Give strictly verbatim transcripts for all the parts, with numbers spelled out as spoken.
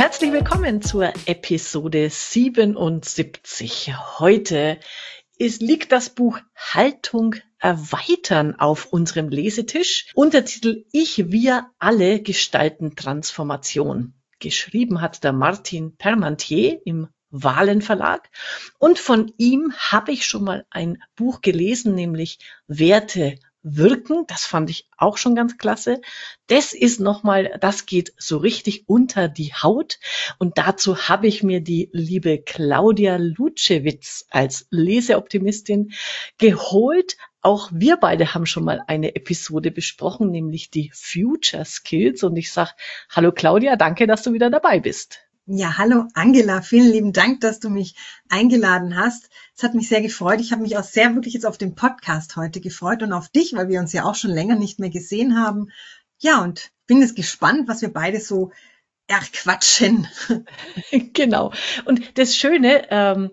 Herzlich willkommen zur Episode siebenundsiebzig. Heute ist, liegt das Buch Haltung erweitern auf unserem Lesetisch. Untertitel Ich, wir alle gestalten Transformation. Geschrieben hat der Martin Parmentier im Wahlen Verlag. Und von ihm habe ich schon mal ein Buch gelesen, nämlich Werte wirken. Das fand ich auch schon ganz klasse. Das ist nochmal, das geht so richtig unter die Haut. Und dazu habe ich mir die liebe Claudia Lutschewitz als Leseoptimistin geholt. Auch wir beide haben schon mal eine Episode besprochen, nämlich die Future Skills. Und ich sage, hallo Claudia, danke, dass du wieder dabei bist. Ja, hallo Angela, vielen lieben Dank, dass du mich eingeladen hast. Es hat mich sehr gefreut. Ich habe mich auch sehr wirklich jetzt auf den Podcast heute gefreut und auf dich, weil wir uns ja auch schon länger nicht mehr gesehen haben. Ja, und bin jetzt gespannt, was wir beide so erquatschen. Genau. Und das Schöne, ähm,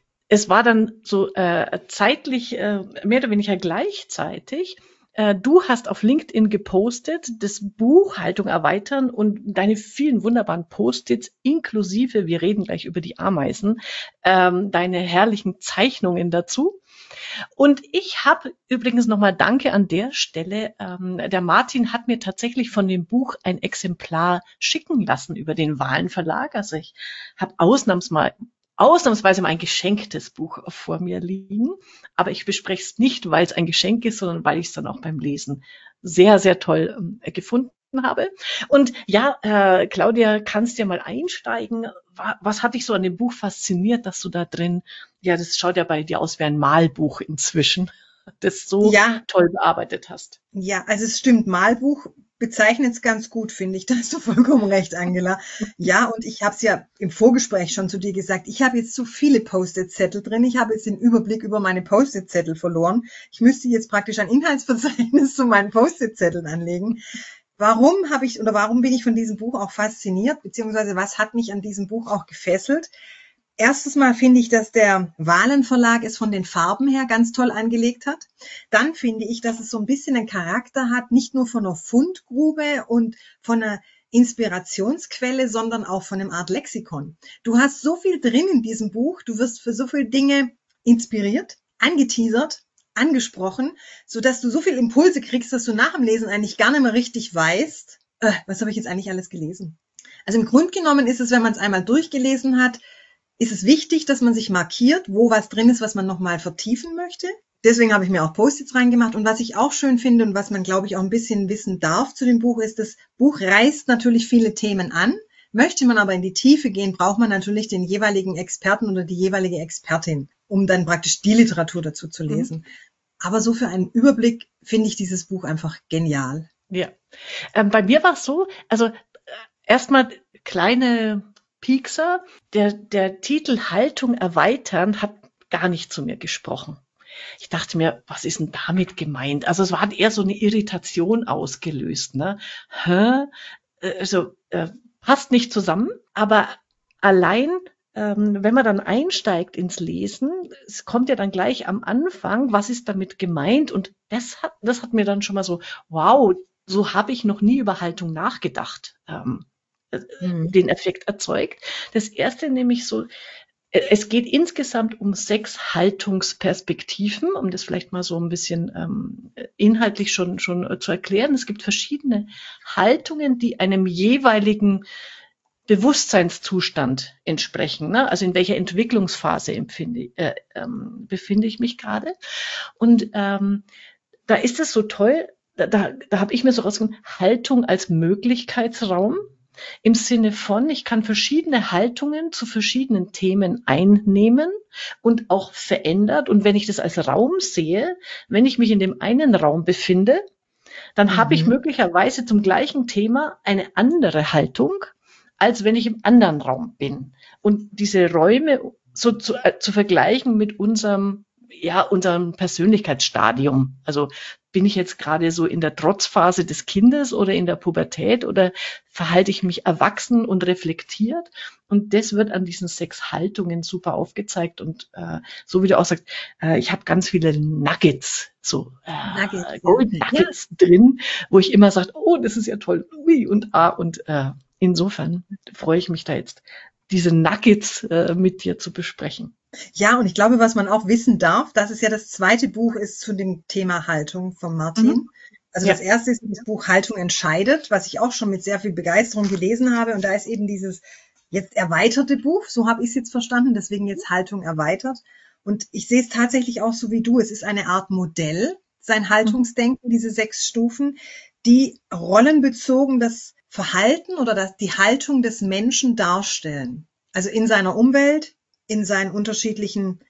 es war dann so äh, zeitlich äh, mehr oder weniger gleichzeitig. Du hast auf LinkedIn gepostet, das Buch Haltung erweitern und deine vielen wunderbaren Post-its inklusive, wir reden gleich über die Ameisen, ähm, deine herrlichen Zeichnungen dazu. Und ich habe übrigens nochmal Danke an der Stelle. Ähm, der Martin hat mir tatsächlich von dem Buch ein Exemplar schicken lassen über den Wahlen Verlag. Also ich habe ausnahmsmal ausnahmsweise mal ein geschenktes Buch vor mir liegen. Aber ich bespreche es nicht, weil es ein Geschenk ist, sondern weil ich es dann auch beim Lesen sehr, sehr toll ähm, gefunden habe. Und ja, äh, Claudia, kannst ja mal einsteigen. Was hat dich so an dem Buch fasziniert, dass du da drin, ja, das schaut ja bei dir aus wie ein Malbuch inzwischen, das so ja toll bearbeitet hast. Ja, also es stimmt, Malbuch bezeichnet es ganz gut, finde ich. Da hast du vollkommen recht, Angela. Ja, und ich habe es ja im Vorgespräch schon zu dir gesagt, ich habe jetzt so viele Post-it-Zettel drin. Ich habe jetzt den Überblick über meine Post-it-Zettel verloren. Ich müsste jetzt praktisch ein Inhaltsverzeichnis zu meinen Post-it-Zetteln anlegen. Warum habe ich oder warum bin ich von diesem Buch auch fasziniert, beziehungsweise was hat mich an diesem Buch auch gefesselt? Erstens mal finde ich, dass der Wahlen Verlag es von den Farben her ganz toll angelegt hat. Dann finde ich, dass es so ein bisschen einen Charakter hat, nicht nur von einer Fundgrube und von einer Inspirationsquelle, sondern auch von einem Art Lexikon. Du hast so viel drin in diesem Buch, du wirst für so viele Dinge inspiriert, angeteasert, angesprochen, sodass du so viele Impulse kriegst, dass du nach dem Lesen eigentlich gar nicht mehr richtig weißt, äh, was habe ich jetzt eigentlich alles gelesen. Also im Grunde genommen ist es, wenn man es einmal durchgelesen hat, ist es wichtig, dass man sich markiert, wo was drin ist, was man nochmal vertiefen möchte. Deswegen habe ich mir auch Post-its reingemacht. Und was ich auch schön finde und was man, glaube ich, auch ein bisschen wissen darf zu dem Buch, ist, das Buch reißt natürlich viele Themen an. Möchte man aber in die Tiefe gehen, braucht man natürlich den jeweiligen Experten oder die jeweilige Expertin, um dann praktisch die Literatur dazu zu lesen. Mhm. Aber so für einen Überblick finde ich dieses Buch einfach genial. Ja, ähm, bei mir war es so, also äh, erstmal kleine Piekser, der, der Titel Haltung erweitern hat gar nicht zu mir gesprochen. Ich dachte mir, was ist denn damit gemeint? Also es hat eher so eine Irritation ausgelöst. Ne? Hä? Also äh, passt nicht zusammen, aber allein, ähm, wenn man dann einsteigt ins Lesen, es kommt ja dann gleich am Anfang, was ist damit gemeint? Und das hat, das hat mir dann schon mal so, wow, so habe ich noch nie über Haltung nachgedacht. Ähm, den Effekt erzeugt. Das erste nämlich so, es geht insgesamt um sechs Haltungsperspektiven, um das vielleicht mal so ein bisschen ähm, inhaltlich schon, schon zu erklären. Es gibt verschiedene Haltungen, die einem jeweiligen Bewusstseinszustand entsprechen. Ne? Also in welcher Entwicklungsphase empfinde, äh, ähm, befinde ich mich gerade. Und ähm, da ist es so toll, da, da, da habe ich mir so rausgefunden, Haltung als Möglichkeitsraum. Im Sinne von, ich kann verschiedene Haltungen zu verschiedenen Themen einnehmen und auch verändert. Und wenn ich das als Raum sehe, wenn ich mich in dem einen Raum befinde, dann mhm. habe ich möglicherweise zum gleichen Thema eine andere Haltung, als wenn ich im anderen Raum bin. Und diese Räume so zu, äh, zu vergleichen mit unserem, ja, unserem Persönlichkeitsstadium. Also bin ich jetzt gerade so in der Trotzphase des Kindes oder in der Pubertät oder verhalte ich mich erwachsen und reflektiert? Und das wird an diesen sechs Haltungen super aufgezeigt. Und äh, so wie du auch sagst, äh, ich habe ganz viele Nuggets, so äh, Nuggets, Golden Nuggets ja. drin, wo ich immer sage, oh, das ist ja toll, ui und ah und äh, insofern freue ich mich da jetzt, diese Nuggets äh, mit dir zu besprechen. Ja, und ich glaube, was man auch wissen darf, dass es ja das zweite Buch ist zu dem Thema Haltung von Martin. Mhm. Also Ja. das erste ist das Buch Haltung entscheidet, was ich auch schon mit sehr viel Begeisterung gelesen habe. Und da ist eben dieses jetzt erweiterte Buch, so habe ich es jetzt verstanden, deswegen jetzt Haltung erweitert. Und ich sehe es tatsächlich auch so wie du. Es ist eine Art Modell, sein Haltungsdenken, diese sechs Stufen, die rollenbezogen das Verhalten oder das, die Haltung des Menschen darstellen. Also in seiner Umwelt, in seinen unterschiedlichen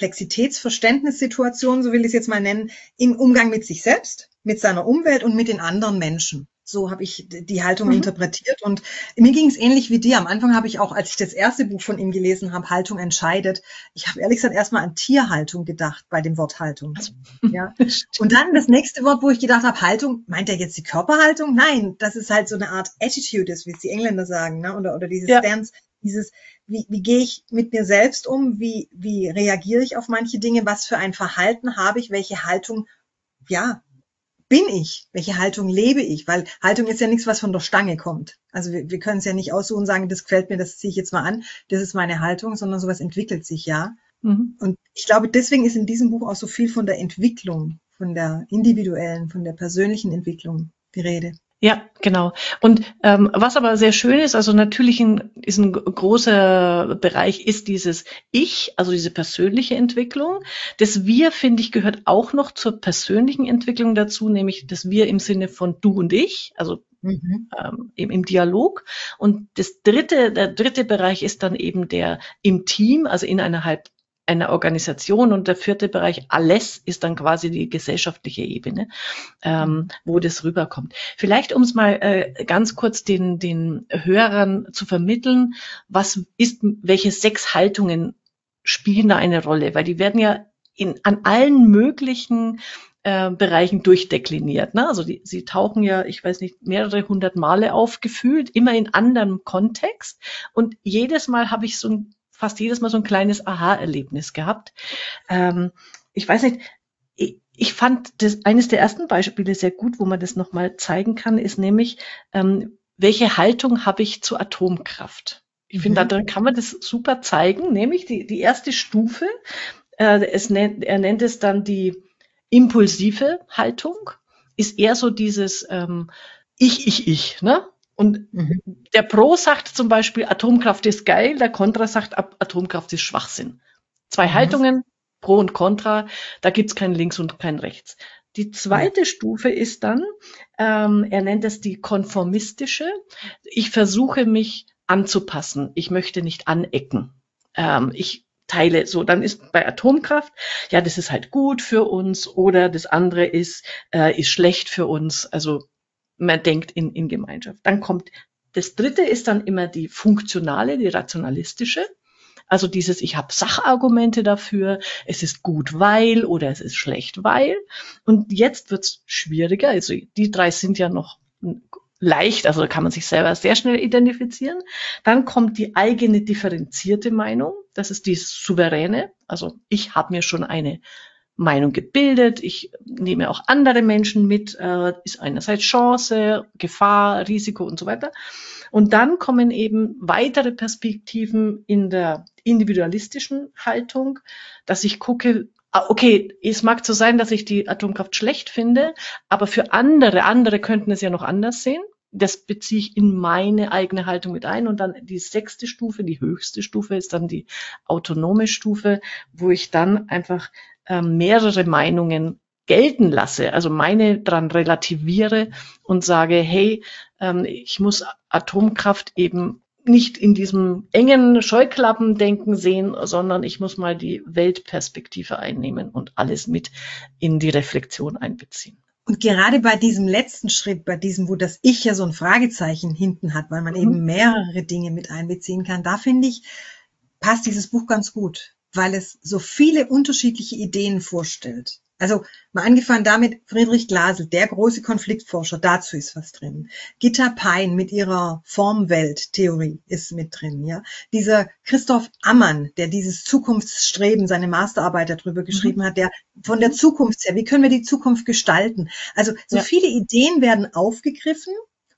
Komplexitätsverständnissituationen, so will ich es jetzt mal nennen, im Umgang mit sich selbst, mit seiner Umwelt und mit den anderen Menschen. So habe ich die Haltung mhm. interpretiert. Und mir ging es ähnlich wie dir. Am Anfang habe ich auch, als ich das erste Buch von ihm gelesen habe, Haltung entscheidet, ich habe ehrlich gesagt erstmal an Tierhaltung gedacht bei dem Wort Haltung. Ja. Und dann das nächste Wort, wo ich gedacht habe, Haltung, meint er jetzt die Körperhaltung? Nein, das ist halt so eine Art Attitude ist, wie es die Engländer sagen, ne? oder, oder dieses ja. Stance, dieses, wie, wie gehe ich mit mir selbst um, wie, wie reagiere ich auf manche Dinge, was für ein Verhalten habe ich, welche Haltung, ja, bin ich, welche Haltung lebe ich, weil Haltung ist ja nichts, was von der Stange kommt. Also wir, wir können es ja nicht aussuchen und sagen, das gefällt mir, das ziehe ich jetzt mal an, das ist meine Haltung, sondern sowas entwickelt sich ja. Mhm. Und ich glaube, deswegen ist in diesem Buch auch so viel von der Entwicklung, von der individuellen, von der persönlichen Entwicklung die Rede. Ja, genau. Und ähm, was aber sehr schön ist, also natürlich ein, ist ein großer Bereich, ist dieses Ich, also diese persönliche Entwicklung. Das Wir, finde ich, gehört auch noch zur persönlichen Entwicklung dazu, nämlich das Wir im Sinne von du und ich, also mhm. ähm, im, im Dialog. Und das dritte, der dritte Bereich ist dann eben der im Team, also in einer halb einer Organisation, und der vierte Bereich, alles, ist dann quasi die gesellschaftliche Ebene, ähm, wo das rüberkommt. Vielleicht, um es mal äh, ganz kurz den, den Hörern zu vermitteln, was ist, welche sechs Haltungen spielen da eine Rolle? Weil die werden ja in, an allen möglichen äh, Bereichen durchdekliniert. Ne? Also die, sie tauchen ja, ich weiß nicht, mehrere hundert Male auf, gefühlt, immer in anderem Kontext. Und jedes Mal habe ich so ein fast jedes Mal so ein kleines Aha-Erlebnis gehabt. Ähm, ich weiß nicht, ich, ich fand das eines der ersten Beispiele sehr gut, wo man das nochmal zeigen kann, ist nämlich, ähm, welche Haltung habe ich zur Atomkraft? Ich mhm. finde, da kann man das super zeigen, nämlich die, die erste Stufe, äh, es nennt, er nennt es dann die impulsive Haltung, ist eher so dieses ähm, Ich, ich, ich, ne? Und mhm. der Pro sagt zum Beispiel, Atomkraft ist geil, der Kontra sagt, Atomkraft ist Schwachsinn. Zwei mhm. Haltungen, Pro und Contra, da gibt's kein Links und kein Rechts. Die zweite ja. Stufe ist dann, ähm, er nennt es die konformistische. Ich versuche mich anzupassen, ich möchte nicht anecken. Ähm, ich teile so, dann ist bei Atomkraft, ja, das ist halt gut für uns, oder das andere ist, äh, ist schlecht für uns, also man denkt in, in Gemeinschaft. Dann kommt, das dritte ist dann immer die funktionale, die rationalistische. Also dieses, ich habe Sachargumente dafür, es ist gut, weil, oder es ist schlecht, weil. Und jetzt wird's schwieriger. Also die drei sind ja noch leicht, also da kann man sich selber sehr schnell identifizieren. Dann kommt die eigene differenzierte Meinung. Das ist die souveräne. Also ich habe mir schon eine Meinung gebildet, ich nehme auch andere Menschen mit, äh, ist einerseits Chance, Gefahr, Risiko und so weiter. Und dann kommen eben weitere Perspektiven in der individualistischen Haltung, dass ich gucke, okay, es mag so sein, dass ich die Atomkraft schlecht finde, aber für andere, andere könnten es ja noch anders sehen. Das beziehe ich in meine eigene Haltung mit ein. Und dann die sechste Stufe, die höchste Stufe, ist dann die autonome Stufe, wo ich dann einfach ähm, mehrere Meinungen gelten lasse, also meine dran relativiere und sage, hey, ähm, ich muss Atomkraft eben nicht in diesem engen Scheuklappendenken sehen, sondern ich muss mal die Weltperspektive einnehmen und alles mit in die Reflexion einbeziehen. Und gerade bei diesem letzten Schritt, bei diesem, wo das Ich ja so ein Fragezeichen hinten hat, weil man mhm. eben mehrere Dinge mit einbeziehen kann, da finde ich, passt dieses Buch ganz gut, weil es so viele unterschiedliche Ideen vorstellt. Also mal angefangen damit, Friedrich Glasel, der große Konfliktforscher, dazu ist was drin. Gitta Pein mit ihrer Formwelttheorie ist mit drin. Ja, dieser Christoph Ammann, der dieses Zukunftsstreben, seine Masterarbeit darüber geschrieben mhm. hat, der von der Zukunft her, wie können wir die Zukunft gestalten? Also so ja. viele Ideen werden aufgegriffen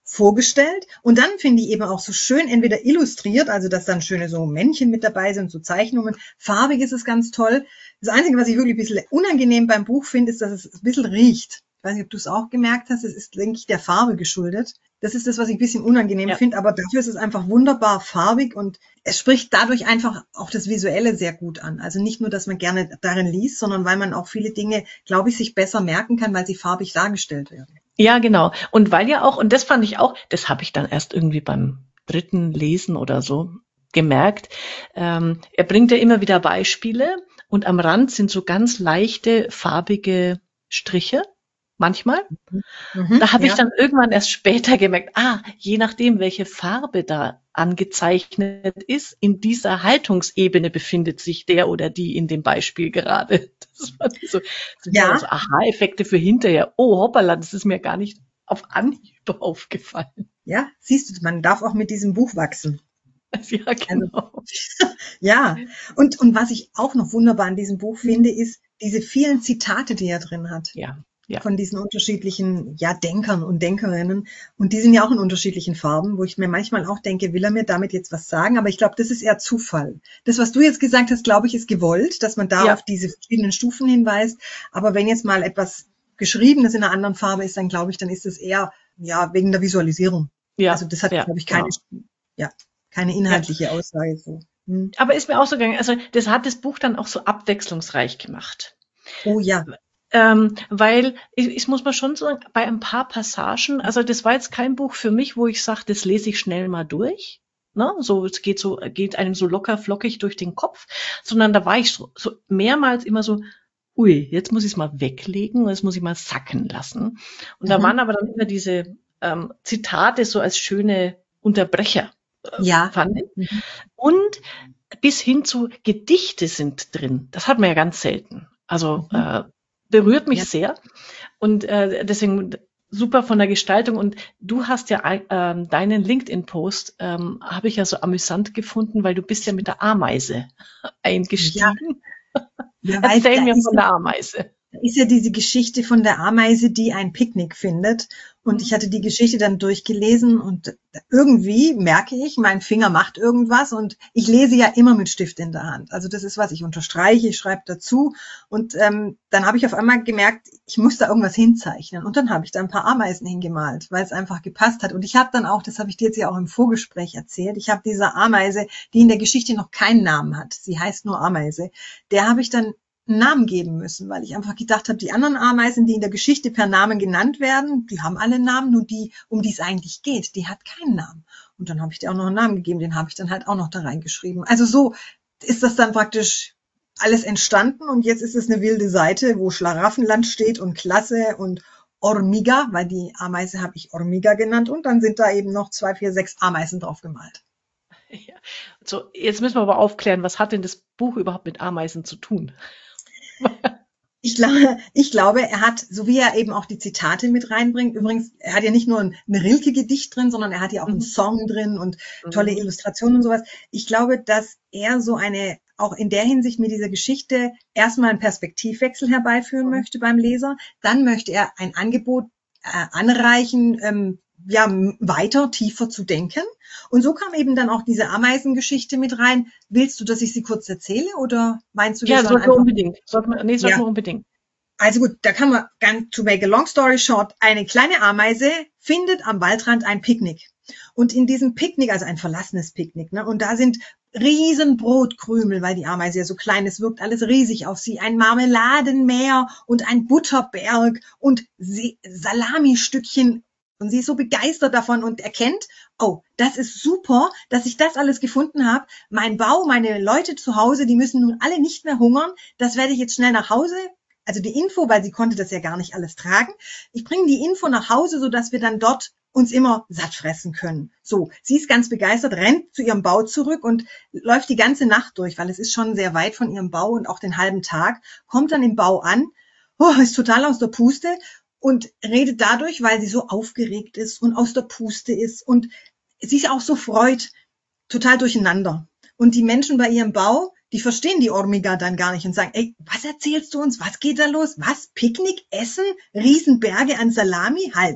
vorgestellt und dann finde ich eben auch so schön entweder illustriert, also dass dann schöne so Männchen mit dabei sind, so Zeichnungen, farbig ist es ganz toll. Das Einzige, was ich wirklich ein bisschen unangenehm beim Buch finde, ist, dass es ein bisschen riecht. Ich weiß nicht, ob du es auch gemerkt hast, es ist, denke ich, der Farbe geschuldet. Das ist das, was ich ein bisschen unangenehm Ja. finde, aber dafür ist es einfach wunderbar farbig und es spricht dadurch einfach auch das Visuelle sehr gut an. Also nicht nur, dass man gerne darin liest, sondern weil man auch viele Dinge, glaube ich, sich besser merken kann, weil sie farbig dargestellt werden. Ja, genau. Und weil ja auch, und das fand ich auch, das habe ich dann erst irgendwie beim dritten Lesen oder so gemerkt, ähm, er bringt ja immer wieder Beispiele und am Rand sind so ganz leichte, farbige Striche, manchmal. Mhm, Da habe ich ja. dann irgendwann erst später gemerkt, ah, je nachdem, welche Farbe da angezeichnet ist, in dieser Haltungsebene befindet sich der oder die in dem Beispiel gerade. Das war so, so, Ja. so Aha-Effekte für hinterher. Oh, hoppala, das ist mir gar nicht auf Anhieb aufgefallen. Ja, siehst du, man darf auch mit diesem Buch wachsen. Ja, genau. Ja, und, und was ich auch noch wunderbar an diesem Buch finde, ist diese vielen Zitate, die er drin hat. Ja, ja. Von diesen unterschiedlichen, ja, Denkern und Denkerinnen. Und die sind ja auch in unterschiedlichen Farben, wo ich mir manchmal auch denke, will er mir damit jetzt was sagen? Aber ich glaube, das ist eher Zufall. Das, was du jetzt gesagt hast, glaube ich, ist gewollt, dass man da Ja. auf diese verschiedenen Stufen hinweist. Aber wenn jetzt mal etwas Geschriebenes in einer anderen Farbe ist, dann glaube ich, dann ist es eher, ja, wegen der Visualisierung. Ja, Also das hat, ja, glaube ich, keine, genau. ja, keine inhaltliche Aussage so. Hm. Aber ist mir auch so gegangen, also das hat das Buch dann auch so abwechslungsreich gemacht. Oh ja. Ähm, weil ich, ich muss mal schon sagen, bei ein paar Passagen, also das war jetzt kein Buch für mich, wo ich sage, das lese ich schnell mal durch. Ne? So, es geht so, geht einem so locker flockig durch den Kopf, sondern da war ich so, so mehrmals immer so, ui, jetzt muss ich es mal weglegen, jetzt muss ich mal sacken lassen. Und da Mhm. waren aber dann immer diese ähm, Zitate so als schöne Unterbrecher, äh, Ja. fand ich. Mhm. Und bis hin zu Gedichte sind drin. Das hat man ja ganz selten. Also Mhm. äh, berührt mich Ja. sehr und äh, deswegen super von der Gestaltung. Und du hast ja ähm, deinen LinkedIn-Post, ähm, habe ich ja so amüsant gefunden, weil du bist ja mit der Ameise eingestiegen. Ja, weil Erzähl da mir ist von ja, der Ameise. da ist ja diese Geschichte von der Ameise, die ein Picknick findet. Und ich hatte die Geschichte dann durchgelesen und irgendwie merke ich, mein Finger macht irgendwas und ich lese ja immer mit Stift in der Hand. Also das ist was, ich unterstreiche, ich schreibe dazu und ähm, dann habe ich auf einmal gemerkt, ich muss da irgendwas hinzeichnen und dann habe ich da ein paar Ameisen hingemalt, weil es einfach gepasst hat. Und ich habe dann auch, das habe ich dir jetzt ja auch im Vorgespräch erzählt, ich habe dieser Ameise, die in der Geschichte noch keinen Namen hat, sie heißt nur Ameise, der habe ich dann einen Namen geben müssen, weil ich einfach gedacht habe, die anderen Ameisen, die in der Geschichte per Namen genannt werden, die haben alle Namen, nur die, um die es eigentlich geht, die hat keinen Namen. Und dann habe ich dir auch noch einen Namen gegeben, den habe ich dann halt auch noch da reingeschrieben. Also so ist das dann praktisch alles entstanden und jetzt ist es eine wilde Seite, wo Schlaraffenland steht und Klasse und Ormiga, weil die Ameise habe ich Ormiga genannt und dann sind da eben noch zwei, vier, sechs Ameisen drauf gemalt. Ja. So, jetzt müssen wir aber aufklären, was hat denn das Buch überhaupt mit Ameisen zu tun? Ich glaube, ich glaube, er hat, so wie er eben auch die Zitate mit reinbringt, übrigens, er hat ja nicht nur ein, ein Rilke-Gedicht drin, sondern er hat ja auch einen Mhm. Song drin und tolle Mhm. Illustrationen und sowas. Ich glaube, dass er so eine, auch in der Hinsicht mit dieser Geschichte erstmal einen Perspektivwechsel herbeiführen Mhm. möchte beim Leser. Dann möchte er ein Angebot äh, anreichen, ähm, ja, weiter, tiefer zu denken. Und so kam eben dann auch diese Ameisengeschichte mit rein. Willst du, dass ich sie kurz erzähle oder meinst du, wir Ja, sollen sollten wir einfach... unbedingt. Sollten wir, nee, sollten Ja. wir unbedingt. Also gut, da kann man, ganz to make a long story short, eine kleine Ameise findet am Waldrand ein Picknick. Und in diesem Picknick, also ein verlassenes Picknick, ne, und da sind riesen Brotkrümel, weil die Ameise ja so klein ist, wirkt alles riesig auf sie, ein Marmeladenmeer und ein Butterberg und Salami-Stückchen. Und sie ist so begeistert davon und erkennt, oh, das ist super, dass ich das alles gefunden habe. Mein Bau, meine Leute zu Hause, die müssen nun alle nicht mehr hungern. Das werde ich jetzt schnell nach Hause. Also die Info, weil sie konnte das ja gar nicht alles tragen. Ich bringe die Info nach Hause, sodass wir dann dort uns immer satt fressen können. So, sie ist ganz begeistert, rennt zu ihrem Bau zurück und läuft die ganze Nacht durch, weil es ist schon sehr weit von ihrem Bau und auch den halben Tag, kommt dann im Bau an, oh, ist total aus der Puste und redet dadurch, weil sie so aufgeregt ist und aus der Puste ist und sich auch so freut, total durcheinander. Und die Menschen bei ihrem Bau, die verstehen die Ormiga dann gar nicht und sagen, ey, was erzählst du uns? Was geht da los? Was? Picknick? Essen? Riesenberge an Salami? Halt.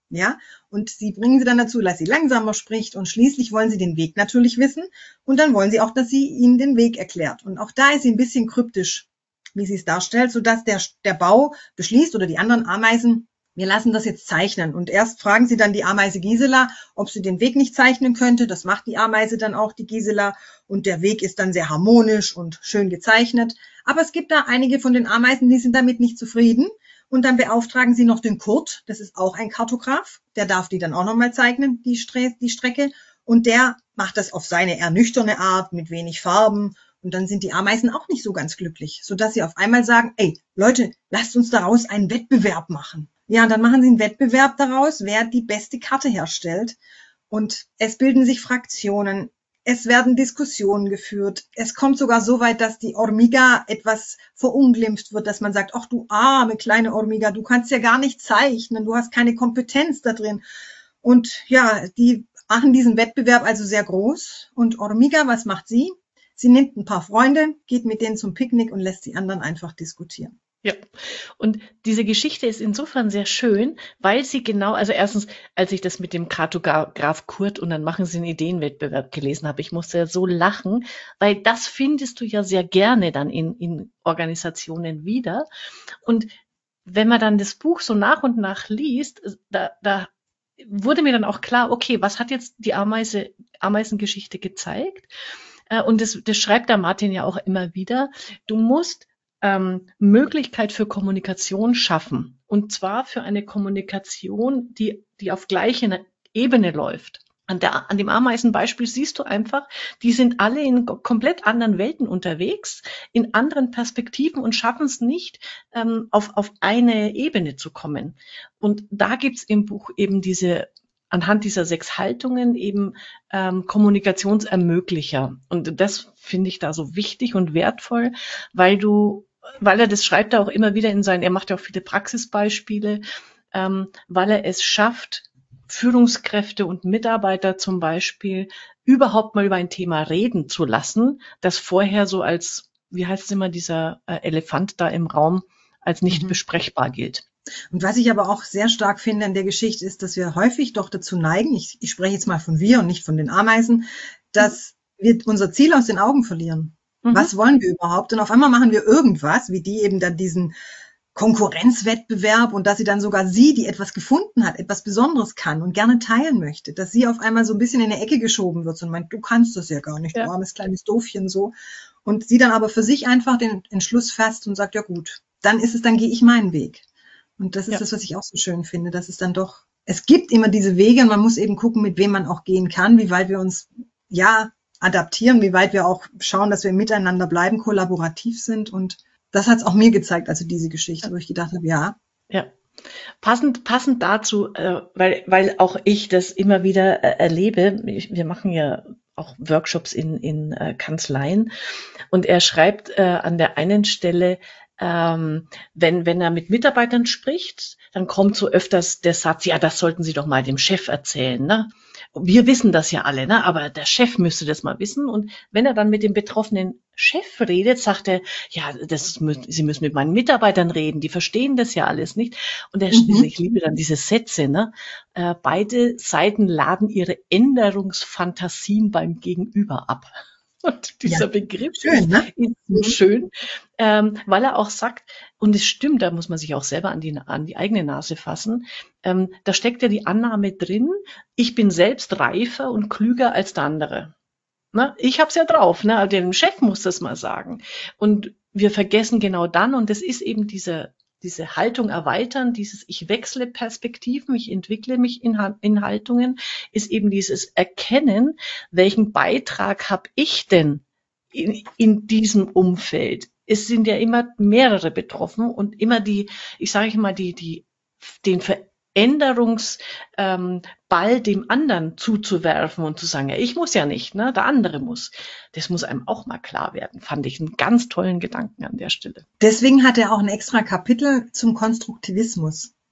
Ja, und sie bringen sie dann dazu, dass sie langsamer spricht und schließlich wollen sie den Weg natürlich wissen und dann wollen sie auch, dass sie ihnen den Weg erklärt. Und auch da ist sie ein bisschen kryptisch, wie sie es darstellt, sodass der, der Bau beschließt oder die anderen Ameisen, wir lassen das jetzt zeichnen. Und erst fragen sie dann die Ameise Gisela, ob sie den Weg nicht zeichnen könnte. Das macht die Ameise dann auch, die Gisela. Und der Weg ist dann sehr harmonisch und schön gezeichnet. Aber es gibt da einige von den Ameisen, die sind damit nicht zufrieden. Und dann beauftragen sie noch den Kurt, das ist auch ein Kartograf, der darf die dann auch nochmal zeichnen, die, Stre die Strecke. Und der macht das auf seine ernüchternde Art, mit wenig Farben. Und dann sind die Ameisen auch nicht so ganz glücklich, sodass sie auf einmal sagen, ey, Leute, lasst uns daraus einen Wettbewerb machen. Ja, und dann machen sie einen Wettbewerb daraus, wer die beste Karte herstellt. Und es bilden sich Fraktionen. Es werden Diskussionen geführt. Es kommt sogar so weit, dass die Hormiga etwas verunglimpft wird, dass man sagt, ach du arme kleine Hormiga, du kannst ja gar nicht zeichnen, du hast keine Kompetenz da drin. Und ja, die machen diesen Wettbewerb also sehr groß. Und Hormiga, was macht sie? Sie nimmt ein paar Freunde, geht mit denen zum Picknick und lässt die anderen einfach diskutieren. Ja, und diese Geschichte ist insofern sehr schön, weil sie genau, also erstens, als ich das mit dem Kartograf Kurt und dann machen sie einen Ideenwettbewerb gelesen habe, ich musste ja so lachen, weil das findest du ja sehr gerne dann in, in Organisationen wieder. Und wenn man dann das Buch so nach und nach liest, da, da wurde mir dann auch klar, okay, was hat jetzt die Ameise, Ameisengeschichte gezeigt? Und das, das schreibt der Martin ja auch immer wieder. Du musst Ähm, Möglichkeit für Kommunikation schaffen. Und zwar für eine Kommunikation, die, die auf gleicher Ebene läuft. An, der, an dem Ameisenbeispiel siehst du einfach, die sind alle in komplett anderen Welten unterwegs, in anderen Perspektiven und schaffen es nicht, ähm, auf, auf eine Ebene zu kommen. Und da gibt's im Buch eben diese anhand dieser sechs Haltungen eben ähm, Kommunikationsermöglicher. Und das finde ich da so wichtig und wertvoll, weil du, weil er das schreibt er auch immer wieder in seinen, er macht ja auch viele Praxisbeispiele, ähm, weil er es schafft, Führungskräfte und Mitarbeiter zum Beispiel überhaupt mal über ein Thema reden zu lassen, das vorher so als, wie heißt es immer, dieser äh, Elefant da im Raum, als nicht mhm. besprechbar gilt. Und was ich aber auch sehr stark finde an der Geschichte ist, dass wir häufig doch dazu neigen, ich, ich spreche jetzt mal von wir und nicht von den Ameisen, dass mhm. wir unser Ziel aus den Augen verlieren. Mhm. Was wollen wir überhaupt? Und auf einmal machen wir irgendwas, wie die eben dann diesen Konkurrenzwettbewerb und dass sie dann sogar sie, die etwas gefunden hat, etwas Besonderes kann und gerne teilen möchte, dass sie auf einmal so ein bisschen in eine Ecke geschoben wird und meint, du kannst das ja gar nicht, ja. du armes kleines Doofchen so. Und sie dann aber für sich einfach den Entschluss fasst und sagt, ja gut, dann ist es, dann gehe ich meinen Weg. Und das ist ja. das, was ich auch so schön finde, dass es dann doch, es gibt immer diese Wege und man muss eben gucken, mit wem man auch gehen kann, wie weit wir uns, ja, adaptieren, wie weit wir auch schauen, dass wir miteinander bleiben, kollaborativ sind. Und das hat es auch mir gezeigt, also diese Geschichte, wo ich gedacht habe, ja. Ja. Passend, passend dazu, äh, weil, weil auch ich das immer wieder äh, erlebe, ich, wir machen ja auch Workshops in, in äh, Kanzleien und er schreibt äh, an der einen Stelle, Ähm, wenn, wenn er mit Mitarbeitern spricht, dann kommt so öfters der Satz, ja, das sollten Sie doch mal dem Chef erzählen, ne? Wir wissen das ja alle, ne? Aber der Chef müsste das mal wissen. Und wenn er dann mit dem betroffenen Chef redet, sagt er, ja, das, Sie müssen mit meinen Mitarbeitern reden, die verstehen das ja alles nicht. Und er, mhm. ich liebe dann diese Sätze, ne? Äh, beide Seiten laden ihre Änderungsfantasien beim Gegenüber ab. Und dieser ja, Begriff schön, ne? ist so mhm. schön, ähm, weil er auch sagt, und es stimmt, da muss man sich auch selber an die, an die eigene Nase fassen, ähm, da steckt ja die Annahme drin, ich bin selbst reifer und klüger als der andere. Na, ich hab's ja drauf, ne? Dem Chef muss das mal sagen. Und wir vergessen genau dann, und das ist eben diese diese Haltung erweitern, dieses ich wechsle Perspektiven, ich entwickle mich in, in Haltungen, ist eben dieses Erkennen, welchen Beitrag habe ich denn in, in diesem Umfeld. Es sind ja immer mehrere betroffen und immer die, ich sage mal, die, die, den Veränderungsball ähm, dem anderen zuzuwerfen und zu sagen, ja, ich muss ja nicht, ne, der andere muss. Das muss einem auch mal klar werden, fand ich einen ganz tollen Gedanken an der Stelle. Deswegen hat er auch ein extra Kapitel zum Konstruktivismus.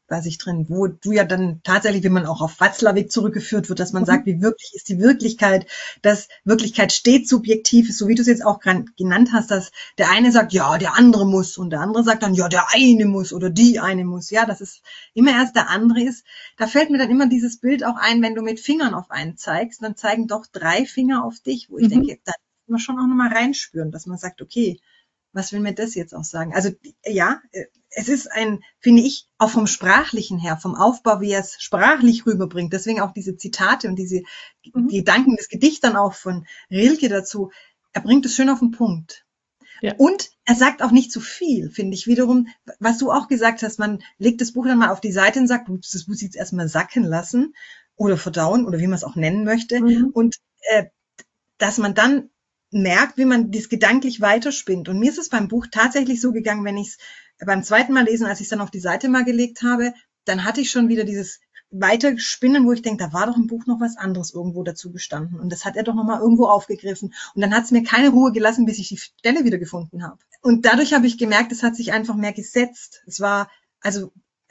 was ich drin, wo du ja dann tatsächlich, wenn man auch auf Watzlawick zurückgeführt wird, dass man Mhm. sagt, wie wirklich ist die Wirklichkeit, dass Wirklichkeit stets subjektiv ist, so wie du es jetzt auch gran- genannt hast, dass der eine sagt, ja, der andere muss und der andere sagt dann, ja, der eine muss oder die eine muss, ja, dass es immer erst der andere ist. Da fällt mir dann immer dieses Bild auch ein, wenn du mit Fingern auf einen zeigst, dann zeigen doch drei Finger auf dich, wo ich Mhm. denke, da muss man schon auch nochmal reinspüren, dass man sagt, okay, was will mir das jetzt auch sagen? Also ja, äh, es ist ein, finde ich, auch vom Sprachlichen her, vom Aufbau, wie er es sprachlich rüberbringt, deswegen auch diese Zitate und diese Mhm. Gedanken, das Gedicht dann auch von Rilke dazu, er bringt es schön auf den Punkt. Ja. Und er sagt auch nicht zu viel, finde ich wiederum, was du auch gesagt hast, man legt das Buch dann mal auf die Seite und sagt, ups, das muss ich jetzt erstmal sacken lassen oder verdauen oder wie man es auch nennen möchte. Mhm. Und äh, dass man dann merkt, wie man das gedanklich weiterspinnt. Und mir ist es beim Buch tatsächlich so gegangen, wenn ich es beim zweiten Mal lesen, als ich es dann auf die Seite mal gelegt habe, dann hatte ich schon wieder dieses Weiterspinnen, wo ich denke, da war doch im Buch noch was anderes irgendwo dazu gestanden. Und das hat er doch nochmal irgendwo aufgegriffen. Und dann hat es mir keine Ruhe gelassen, bis ich die Stelle wieder gefunden habe. Und dadurch habe ich gemerkt, es hat sich einfach mehr gesetzt. Es war, also,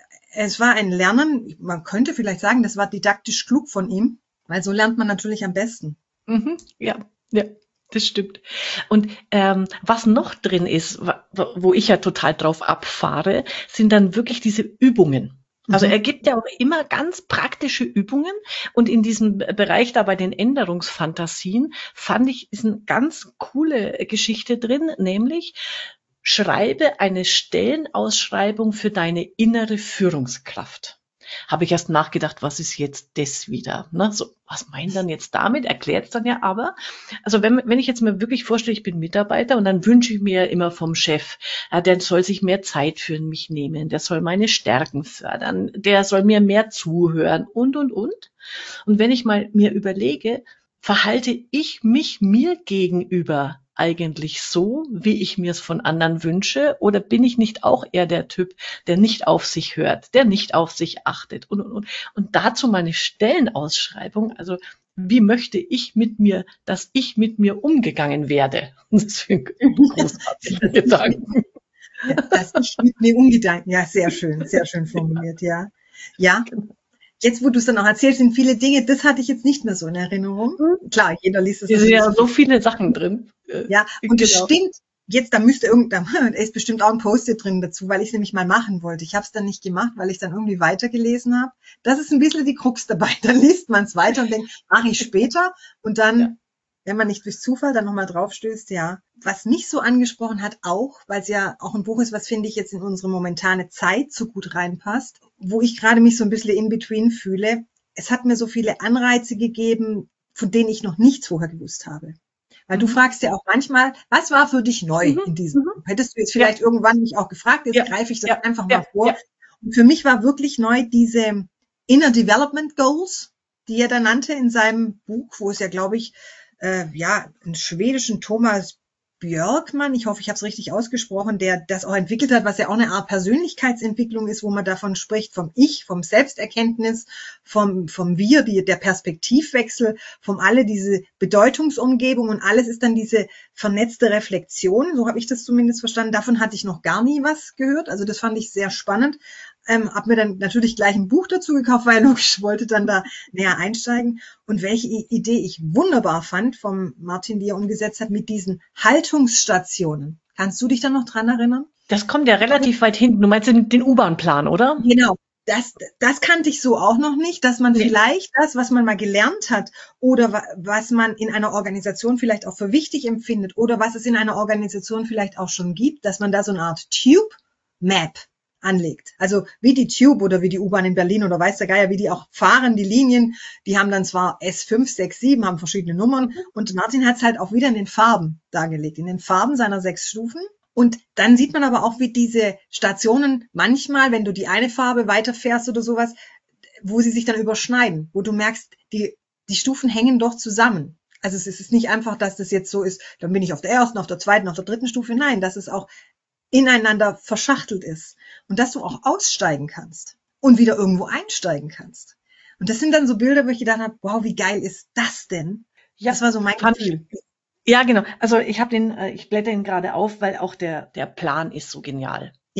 es war ein Lernen, man könnte vielleicht sagen, das war didaktisch klug von ihm, weil so lernt man natürlich am besten. Mhm. Ja, ja, das stimmt. Und ähm, was noch drin ist, wa- wa- wo ich ja total drauf abfahre, sind dann wirklich diese Übungen. Also Mhm. er gibt ja auch immer ganz praktische Übungen und in diesem Bereich da bei den Änderungsfantasien fand ich, ist eine ganz coole Geschichte drin, nämlich schreibe eine Stellenausschreibung für deine innere Führungskraft. Habe ich erst nachgedacht, was ist jetzt das wieder? Ne? So, was meint dann jetzt damit? Erklärt es dann ja aber. Also wenn, wenn ich jetzt mir wirklich vorstelle, ich bin Mitarbeiter und dann wünsche ich mir immer vom Chef, äh, der soll sich mehr Zeit für mich nehmen, der soll meine Stärken fördern, der soll mir mehr zuhören und, und, und. Und wenn ich mal mir überlege, verhalte ich mich mir gegenüber eigentlich so, wie ich mir es von anderen wünsche? Oder bin ich nicht auch eher der Typ, der nicht auf sich hört, der nicht auf sich achtet? Und, und, und. Und dazu meine Stellenausschreibung, also wie möchte ich mit mir, dass ich mit mir umgegangen werde? Das finde ich einen großartigen Gedanken. Ja, dass ich mit mir umgedanken. Ja, sehr schön, sehr schön formuliert, ja. Ja, jetzt, wo du es dann auch erzählst, sind viele Dinge, das hatte ich jetzt nicht mehr so in Erinnerung. Klar, jeder liest es Hier sind natürlich. ja so viele Sachen drin. Äh, Ja, und es genau. stimmt. Jetzt, da müsste irgendein, da ist bestimmt auch ein Post-it drin dazu, weil ich es nämlich mal machen wollte. Ich habe es dann nicht gemacht, weil ich dann irgendwie weitergelesen habe. Das ist ein bisschen die Krux dabei. Dann liest man es weiter und denkt, mache ich später. Und dann, Ja. wenn man nicht durch Zufall dann nochmal draufstößt, ja. Was mich so angesprochen hat auch, weil es ja auch ein Buch ist, was finde ich jetzt in unsere momentane Zeit so gut reinpasst, wo ich gerade mich so ein bisschen in between fühle. Es hat mir so viele Anreize gegeben, von denen ich noch nichts vorher gewusst habe. Weil du Mhm. fragst ja auch manchmal, was war für dich neu Mhm. in diesem Mhm. Buch? Hättest du jetzt vielleicht Ja. irgendwann mich auch gefragt, jetzt Ja. greife ich das Ja. einfach Ja. mal vor. Ja. Und für mich war wirklich neu diese Inner Development Goals, die er da nannte in seinem Buch, wo es ja, glaube ich, äh, ja, einen schwedischen Thomas Björkman, ich hoffe, ich habe es richtig ausgesprochen, der das auch entwickelt hat, was ja auch eine Art Persönlichkeitsentwicklung ist, wo man davon spricht, vom Ich, vom Selbsterkenntnis, vom, vom Wir, die, der Perspektivwechsel, vom Alle, diese Bedeutungsumgebung und alles ist dann diese vernetzte Reflexion, so habe ich das zumindest verstanden. Davon hatte ich noch gar nie was gehört, also das fand ich sehr spannend. Ähm, habe mir dann natürlich gleich ein Buch dazu gekauft, weil ich wollte dann da näher einsteigen. Und welche Idee ich wunderbar fand vom Martin, die er umgesetzt hat, mit diesen Haltungsstationen. Kannst du dich da noch dran erinnern? Das kommt ja relativ weit hinten. Du meinst den, den U-Bahn-Plan, oder? Genau. Das, das kannte ich so auch noch nicht, dass man Nee. vielleicht das, was man mal gelernt hat oder wa- was man in einer Organisation vielleicht auch für wichtig empfindet oder was es in einer Organisation vielleicht auch schon gibt, dass man da so eine Art Tube-Map anlegt. Also wie die Tube oder wie die U-Bahn in Berlin oder weiß der Geier, wie die auch fahren, die Linien, die haben dann zwar S fünf, sechs, sieben, haben verschiedene Nummern und Martin hat es halt auch wieder in den Farben dargelegt, in den Farben seiner sechs Stufen. Und dann sieht man aber auch, wie diese Stationen manchmal, wenn du die eine Farbe weiterfährst oder sowas, wo sie sich dann überschneiden, wo du merkst, die, die Stufen hängen doch zusammen. Also es ist nicht einfach, dass das jetzt so ist, dann bin ich auf der ersten, auf der zweiten, auf der dritten Stufe. Nein, dass es auch ineinander verschachtelt ist und dass du auch aussteigen kannst und wieder irgendwo einsteigen kannst. Und das sind dann so Bilder, wo ich gedacht habe, wow, wie geil ist das denn? Ja, Das war so mein fand ich- Gefühl. Ja, genau. Also ich habe den, äh, ich blätter ihn gerade auf, weil auch der der Plan ist so genial. Ja,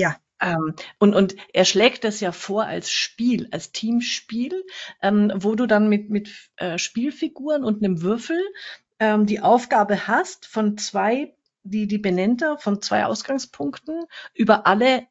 Ähm, und, und er schlägt das ja vor als Spiel, als Teamspiel, ähm, wo du dann mit, mit äh, Spielfiguren und einem Würfel ähm, die Aufgabe hast, von zwei, die, die benennt er, von zwei Ausgangspunkten über alle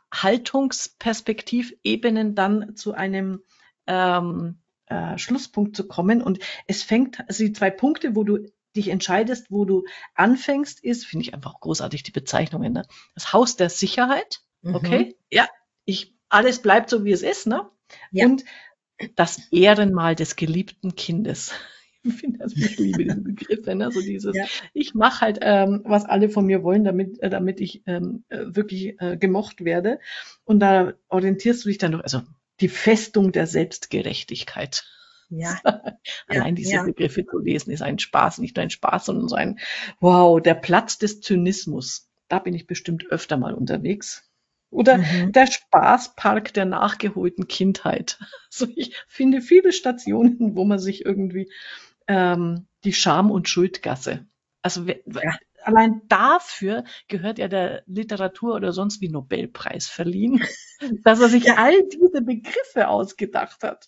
Haltungsperspektivebenen dann zu einem ähm, äh, Schlusspunkt zu kommen. Und es fängt, also die zwei Punkte, wo du dich entscheidest, wo du anfängst, ist, finde ich einfach großartig, die Bezeichnungen, ne? Das Haus der Sicherheit. Mhm. Okay, ja, ich, alles bleibt so, wie es ist, ne? Ja. Und das Ehrenmal des geliebten Kindes. Ich finde das, ich liebe diese Begriffe, ne? So dieses, Ja. ich mache halt, ähm, was alle von mir wollen, damit, äh, damit ich ähm, äh, wirklich äh, gemocht werde. Und da orientierst du dich dann durch, also die Festung der Selbstgerechtigkeit. Ja. Ja. Allein diese Ja. Begriffe zu lesen ist ein Spaß, nicht nur ein Spaß, sondern so ein, wow, der Platz des Zynismus. Da bin ich bestimmt öfter mal unterwegs. Oder Mhm. der Spaßpark der nachgeholten Kindheit. Also ich finde viele Stationen, wo man sich irgendwie ähm, die Scham- und Schuldgasse. Also we- we- Ja. allein dafür gehört ja der Literatur oder sonst wie Nobelpreis verliehen, dass er sich Ja. all diese Begriffe ausgedacht hat.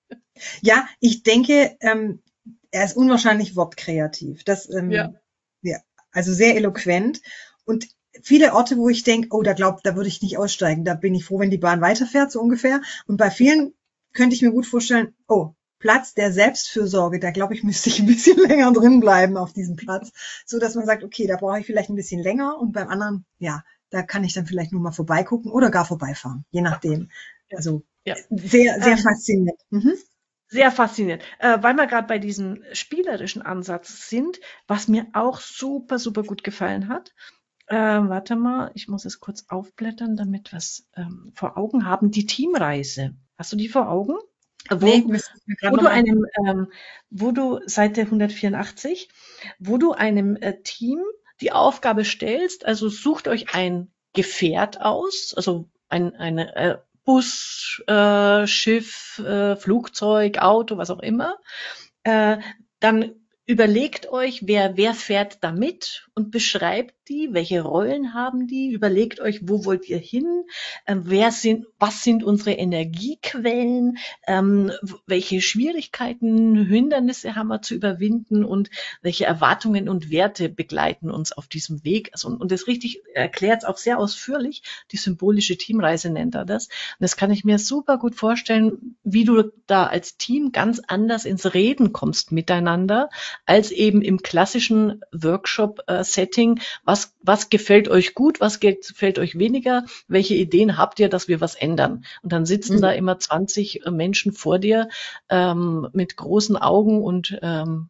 Ja, ich denke, ähm, er ist unwahrscheinlich wortkreativ. Das, ähm, Ja. ja, also sehr eloquent. Und viele Orte, wo ich denke, oh, da glaub, da würde ich nicht aussteigen. Da bin ich froh, wenn die Bahn weiterfährt, so ungefähr. Und bei vielen könnte ich mir gut vorstellen, oh, Platz der Selbstfürsorge, da glaube ich, müsste ich ein bisschen länger drin bleiben auf diesem Platz, so dass man sagt, okay, da brauche ich vielleicht ein bisschen länger und beim anderen, ja, da kann ich dann vielleicht nur mal vorbeigucken oder gar vorbeifahren, je nachdem. Also Ja. sehr, sehr Ähm, faszinierend. Mhm. Sehr faszinierend, äh, weil wir gerade bei diesem spielerischen Ansatz sind, was mir auch super, super gut gefallen hat. Äh, warte mal, ich muss es kurz aufblättern, damit wir es ähm, vor Augen haben. Die Teamreise. Hast du die vor Augen? Nee, Wo, müsste ich mir gerade wo du nochmal. einem, ähm, wo du Seite hundertvierundachtzig, wo du einem äh, Team die Aufgabe stellst, also sucht euch ein Gefährt aus, also ein, eine äh, Bus, äh, Schiff, äh, Flugzeug, Auto, was auch immer. Äh, dann überlegt euch, wer, wer fährt da mit und beschreibt die, welche Rollen haben die, überlegt euch, wo wollt ihr hin, ähm, wer sind, was sind unsere Energiequellen, ähm, welche Schwierigkeiten, Hindernisse haben wir zu überwinden und welche Erwartungen und Werte begleiten uns auf diesem Weg. Also, und das richtig erklärt es auch sehr ausführlich, die symbolische Teamreise nennt er das. Und das kann ich mir super gut vorstellen, wie du da als Team ganz anders ins Reden kommst miteinander, als eben im klassischen Workshop-Setting. Was, was gefällt euch gut, was gefällt euch weniger, welche Ideen habt ihr, dass wir was ändern? Und dann sitzen Mhm. da immer zwanzig Menschen vor dir ähm, mit großen Augen und ähm,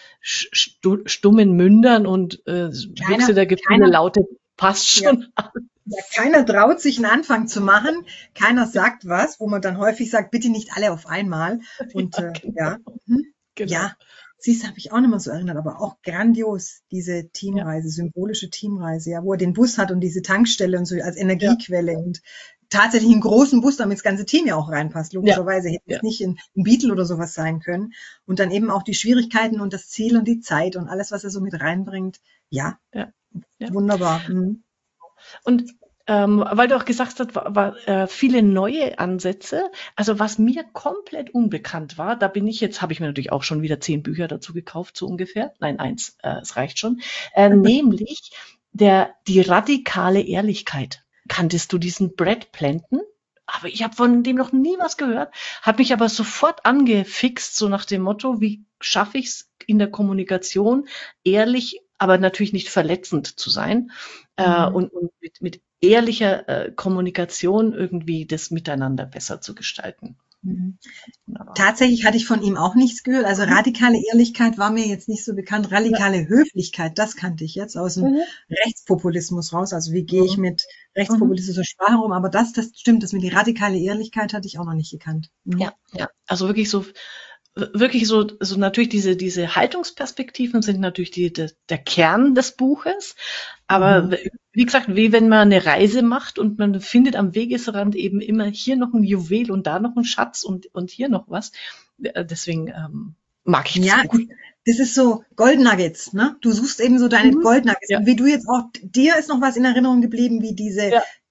stu- stummen Mündern und äh, höchste Keiner, der Gefühle keiner, lautet, passt ja, schon. ja, keiner traut sich einen Anfang zu machen. Keiner sagt was, wo man dann häufig sagt, bitte nicht alle auf einmal. Und Ja, äh, genau, ja, mhm. genau. Ja, siehst du, habe ich auch nicht mehr so erinnert, aber auch grandios, diese Ja, Teamreise, symbolische Teamreise, ja, wo er den Bus hat und diese Tankstelle und so als ja, Energiequelle und tatsächlich einen großen Bus, damit das ganze Team ja auch reinpasst. ja, Logischerweise hätte es ja, nicht ein, ein Beetle oder sowas sein können. Und dann eben auch die Schwierigkeiten und das Ziel und die Zeit und alles, was er so mit reinbringt. Ja, ja, ja. wunderbar. Mhm. Und ähm, weil du auch gesagt hast, war, war, äh, viele neue Ansätze. Also was mir komplett unbekannt war, da bin ich jetzt, habe ich mir natürlich auch schon wieder zehn Bücher dazu gekauft, so ungefähr. Nein, eins, äh, es reicht schon. Äh, nämlich der, die radikale Ehrlichkeit. Kanntest du diesen Brad Planton? Aber ich habe von dem noch nie was gehört, hat mich aber sofort angefixt, so nach dem Motto, wie schaffe ich es in der Kommunikation, ehrlich, aber natürlich nicht verletzend zu sein äh, Mhm. und, und mit, mit ehrlicher äh, Kommunikation irgendwie das Miteinander besser zu gestalten. Mhm. Wunderbar. Tatsächlich hatte ich von ihm auch nichts gehört. Also Mhm. radikale Ehrlichkeit war mir jetzt nicht so bekannt. Ja. Radikale Höflichkeit, das kannte ich jetzt aus dem Mhm. Rechtspopulismus raus. Also wie gehe ich Mhm. mit Mhm. rechtspopulistischer Sprache um? Aber das, das stimmt, das mit die radikale Ehrlichkeit hatte ich auch noch nicht gekannt. Mhm. Ja, ja. Also wirklich so, wirklich so, so natürlich diese, diese Haltungsperspektiven sind natürlich die, der, der Kern des Buches. Aber Mhm. w- wie gesagt, wie wenn man eine Reise macht und man findet am Wegesrand eben immer hier noch ein Juwel und da noch ein Schatz und, und hier noch was. Äh, Deswegen ähm, mag ich das Ja, Buch. das ist so Gold Nuggets, ne? Du suchst eben so deine Mhm. Gold Nuggets. Ja, Und wie du jetzt auch, dir ist noch was in Erinnerung geblieben, wie diese ja,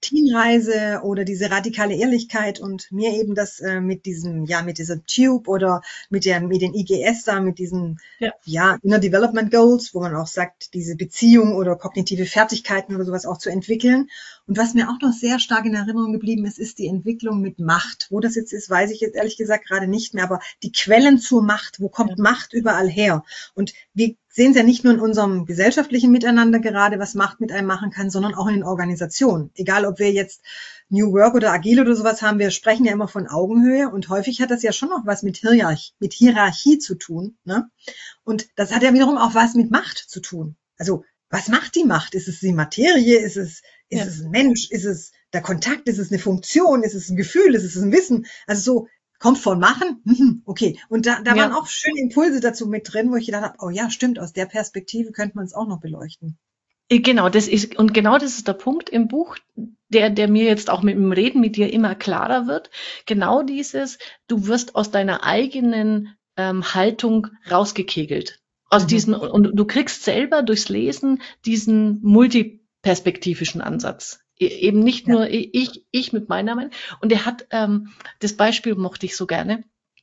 Teenreise oder diese radikale Ehrlichkeit und mir eben das äh, mit diesem, ja, mit dieser Tube oder mit der, mit den I G S da, mit diesen, Ja. ja, Inner Development Goals, wo man auch sagt, diese Beziehung oder kognitive Fertigkeiten oder sowas auch zu entwickeln. Und was mir auch noch sehr stark in Erinnerung geblieben ist, ist die Entwicklung mit Macht. Wo das jetzt ist, weiß ich jetzt ehrlich gesagt gerade nicht mehr, aber die Quellen zur Macht, wo kommt Ja. Macht überall her? Und wir sehen es ja nicht nur in unserem gesellschaftlichen Miteinander gerade, was Macht mit einem machen kann, sondern auch in den Organisationen. Egal, ob wir jetzt New Work oder Agile oder sowas haben, wir sprechen ja immer von Augenhöhe und häufig hat das ja schon noch was mit Hierarchie, mit Hierarchie zu tun, ne? Und das hat ja wiederum auch was mit Macht zu tun. Also, was macht die Macht? Ist es die Materie? Ist es, ist Ja. es ein Mensch? Ist es der Kontakt? Ist es eine Funktion? Ist es ein Gefühl? Ist es ein Wissen? Also so, kommt von Machen? Mhm, okay. Und da, da Ja. waren auch schöne Impulse dazu mit drin, wo ich gedacht habe, oh ja, stimmt, aus der Perspektive könnte man es auch noch beleuchten. Genau, das ist, und genau das ist der Punkt im Buch, der, der mir jetzt auch mit dem Reden mit dir immer klarer wird. Genau dieses, du wirst aus deiner eigenen ähm, Haltung rausgekegelt. Aus Mhm. diesen, und du kriegst selber durchs Lesen diesen multiperspektivischen Ansatz. E- Eben nicht Ja. nur ich, ich mit meiner Meinung. Und er hat, ähm, das Beispiel mochte ich so gerne.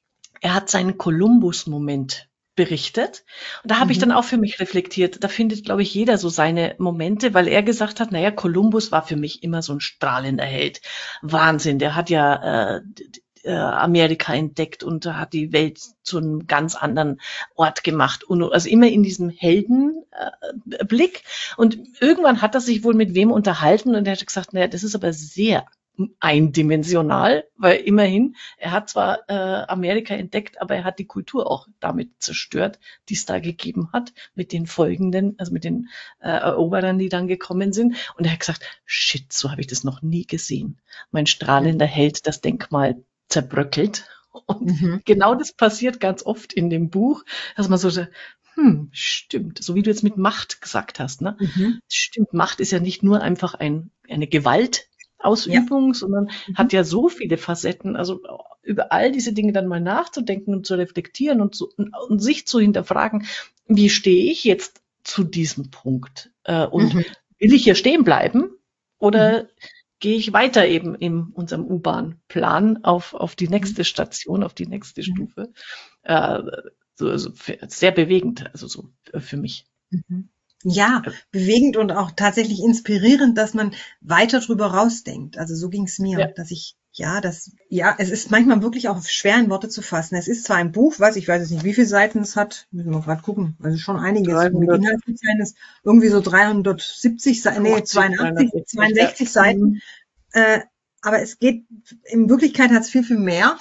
Er hat seinen Kolumbus-Moment berichtet. Und da habe ich Mhm. dann auch für mich reflektiert. Da findet, glaube ich, jeder so seine Momente, weil er gesagt hat, naja, Kolumbus war für mich immer so ein strahlender Held. Wahnsinn, der hat ja äh, d- d- äh, Amerika entdeckt und hat die Welt zu einem ganz anderen Ort gemacht. Und also immer in diesem Heldenblick. Äh, Blick. Und irgendwann hat er sich wohl mit wem unterhalten und er hat gesagt, naja, das ist aber sehr eindimensional, weil immerhin, er hat zwar äh, Amerika entdeckt, aber er hat die Kultur auch damit zerstört, die es da gegeben hat, mit den folgenden, also mit den äh, Eroberern, die dann gekommen sind. Und er hat gesagt, shit, so habe ich das noch nie gesehen. Mein strahlender Held, das Denkmal zerbröckelt. Und Mhm. genau das passiert ganz oft in dem Buch, dass man so, so, hm, stimmt, so wie du jetzt mit Macht gesagt hast, ne? Mhm. Stimmt, Macht ist ja nicht nur einfach ein, eine Gewalt, Ja. Ausübung, sondern Mhm. hat ja so viele Facetten. Also über all diese Dinge dann mal nachzudenken und zu reflektieren und, zu, und, und sich zu hinterfragen, wie stehe ich jetzt zu diesem Punkt? Äh, und Mhm. will ich hier stehen bleiben Mhm. oder gehe ich weiter eben in unserem U-Bahn-Plan auf, auf die nächste Station, auf die nächste Mhm. Stufe? Äh, so, also für, sehr bewegend, also so für mich. Mhm. Ja, Äh, bewegend und auch tatsächlich inspirierend, dass man weiter drüber rausdenkt. Also so ging's Ja, mir, dass ich, ja, das, ja, es ist manchmal wirklich auch schwer in Worte zu fassen. Es ist zwar ein Buch, was, ich weiß jetzt nicht, wie viele Seiten es hat, müssen wir gerade gucken, also schon einiges. Mit Inhaltsverzeichnis irgendwie so dreihundertsiebzig Seiten, nee, zweiundachtzig, dreihundertsiebzig, ja. zweiundsechzig Seiten. Mhm. Äh, aber es geht, in Wirklichkeit hat es viel, viel mehr,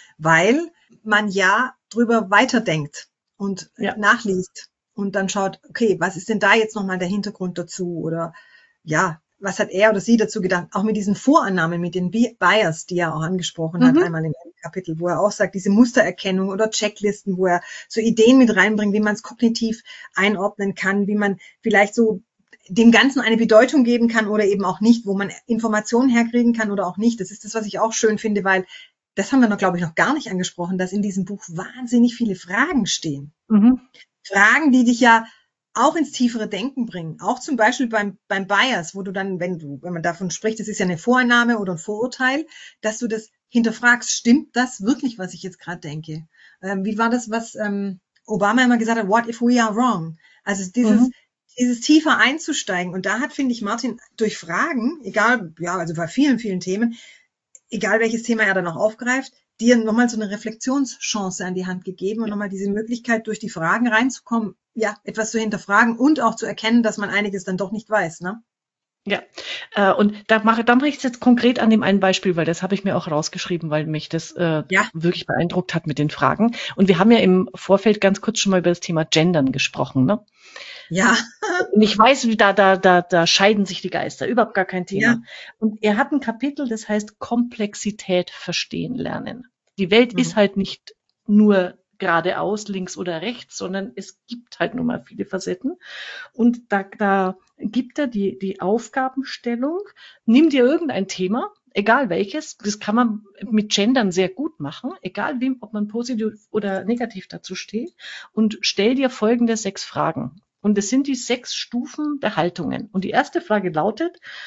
weil man ja drüber weiterdenkt und Ja. nachliest und dann schaut, okay, was ist denn da jetzt nochmal der Hintergrund dazu? Oder ja, was hat er oder sie dazu gedacht? Auch mit diesen Vorannahmen, mit den Bias, die er auch angesprochen hat, Mhm. einmal in einem Kapitel, wo er auch sagt, diese Mustererkennung oder Checklisten, wo er so Ideen mit reinbringt, wie man es kognitiv einordnen kann, wie man vielleicht so dem Ganzen eine Bedeutung geben kann oder eben auch nicht, wo man Informationen herkriegen kann oder auch nicht. Das ist das, was ich auch schön finde, weil das haben wir noch, glaube ich, noch gar nicht angesprochen, dass in diesem Buch wahnsinnig viele Fragen stehen. Mhm. Fragen, die dich ja auch ins tiefere Denken bringen. Auch zum Beispiel beim, beim Bias, wo du dann, wenn du, wenn man davon spricht, das ist ja eine Vorannahme oder ein Vorurteil, dass du das hinterfragst, stimmt das wirklich, was ich jetzt gerade denke? Ähm, wie war das, was ähm, Obama immer gesagt hat, what if we are wrong? Also dieses, Mhm. dieses tiefer einzusteigen. Und da hat, finde ich, Martin durch Fragen, egal, ja, also bei vielen, vielen Themen, egal welches Thema er dann auch aufgreift, dir nochmal so eine Reflexionschance an die Hand gegeben und nochmal diese Möglichkeit, durch die Fragen reinzukommen, ja, etwas zu hinterfragen und auch zu erkennen, dass man einiges dann doch nicht weiß, ne? Ja, äh, und da mache, da mache ich es jetzt konkret an dem einen Beispiel, weil das habe ich mir auch rausgeschrieben, weil mich das äh, Ja, wirklich beeindruckt hat mit den Fragen. Und wir haben ja im Vorfeld ganz kurz schon mal über das Thema Gendern gesprochen, ne? ja, Und ich weiß, wie da, da, da, da scheiden sich die Geister, überhaupt gar kein ja. Thema. Und er hat ein Kapitel, das heißt Komplexität verstehen lernen. Die Welt Mhm. ist halt nicht nur geradeaus, links oder rechts, sondern es gibt halt nun mal viele Facetten. Und da, da gibt er die, die Aufgabenstellung, nimm dir irgendein Thema, egal welches, das kann man mit Gendern sehr gut machen, egal wem, ob man positiv oder negativ dazu steht, und stell dir folgende sechs Fragen. Und es sind die sechs Stufen der Haltungen. Und die erste Frage lautet,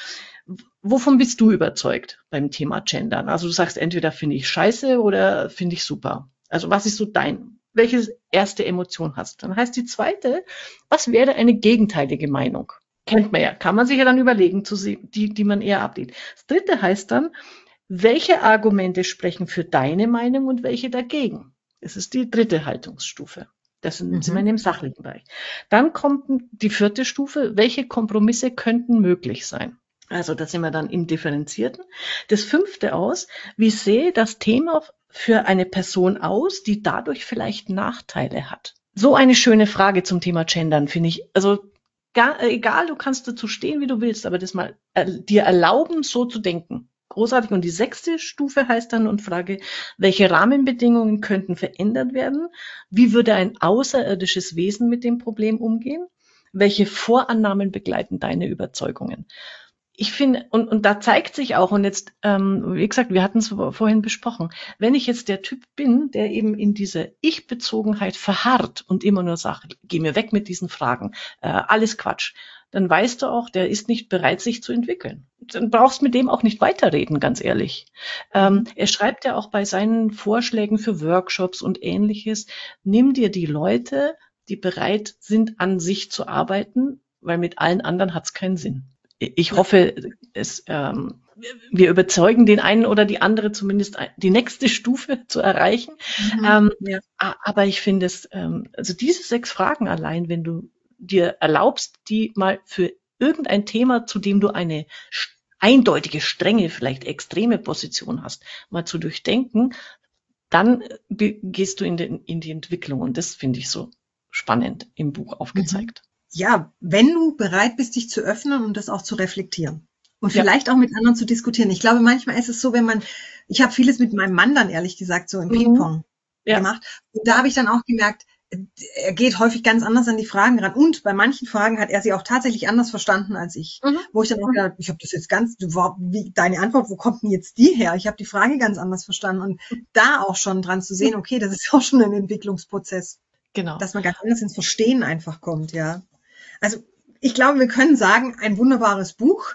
wovon bist du überzeugt beim Thema Gendern? Also du sagst, entweder finde ich scheiße oder finde ich super. Also was ist so dein, welche erste Emotion hast? Dann heißt die zweite, was wäre eine gegenteilige Meinung? Kennt man ja, kann man sich ja dann überlegen, zu sehen, die, die man eher ablehnt. Das dritte heißt dann, welche Argumente sprechen für deine Meinung und welche dagegen? Das ist die dritte Haltungsstufe. Das sind, mhm. sind wir in dem sachlichen Bereich. Dann kommt die vierte Stufe, welche Kompromisse könnten möglich sein? Also da sind wir dann im Differenzierten. Das fünfte aus, wie sehe das Thema für eine Person aus, die dadurch vielleicht Nachteile hat? So eine schöne Frage zum Thema Gendern, finde ich. Also gar, egal, du kannst dazu stehen, wie du willst, aber das mal äh, dir erlauben, so zu denken. Großartig. Und die sechste Stufe heißt dann und Frage, welche Rahmenbedingungen könnten verändert werden? Wie würde ein außerirdisches Wesen mit dem Problem umgehen? Welche Vorannahmen begleiten deine Überzeugungen? Ich finde, und, und da zeigt sich auch, und jetzt, ähm, wie gesagt, wir hatten es vorhin besprochen, wenn ich jetzt der Typ bin, der eben in diese Ich-Bezogenheit verharrt und immer nur sagt, geh mir weg mit diesen Fragen, äh, alles Quatsch, dann weißt du auch, der ist nicht bereit, sich zu entwickeln. Dann brauchst du mit dem auch nicht weiterreden, ganz ehrlich. Ähm, er schreibt ja auch bei seinen Vorschlägen für Workshops und Ähnliches, nimm dir die Leute, die bereit sind, an sich zu arbeiten, weil mit allen anderen hat es keinen Sinn. Ich hoffe, es, ähm, wir überzeugen den einen oder die andere zumindest die nächste Stufe zu erreichen. Mhm, ähm, ja. Aber ich finde es, ähm, also diese sechs Fragen allein, wenn du dir erlaubst, die mal für irgendein Thema, zu dem du eine eindeutige, strenge, vielleicht extreme Position hast, mal zu durchdenken, dann gehst du in, den, in die Entwicklung. Und das finde ich so spannend im Buch aufgezeigt. Ja, wenn du bereit bist, dich zu öffnen und das auch zu reflektieren. Und vielleicht ja. auch mit anderen zu diskutieren. Ich glaube, manchmal ist es so, wenn man, ich habe vieles mit meinem Mann dann ehrlich gesagt so im Ping-Pong ja. gemacht. Und da habe ich dann auch gemerkt, er geht häufig ganz anders an die Fragen ran. Und bei manchen Fragen hat er sie auch tatsächlich anders verstanden als ich. Mhm. Wo ich dann auch gedacht, ich habe das jetzt ganz, wie, deine Antwort, wo kommt denn jetzt die her? Ich habe die Frage ganz anders verstanden. Und da auch schon dran zu sehen, okay, das ist auch schon ein Entwicklungsprozess. Genau. Dass man ganz anders ins Verstehen einfach kommt, ja. Also ich glaube, wir können sagen, ein wunderbares Buch,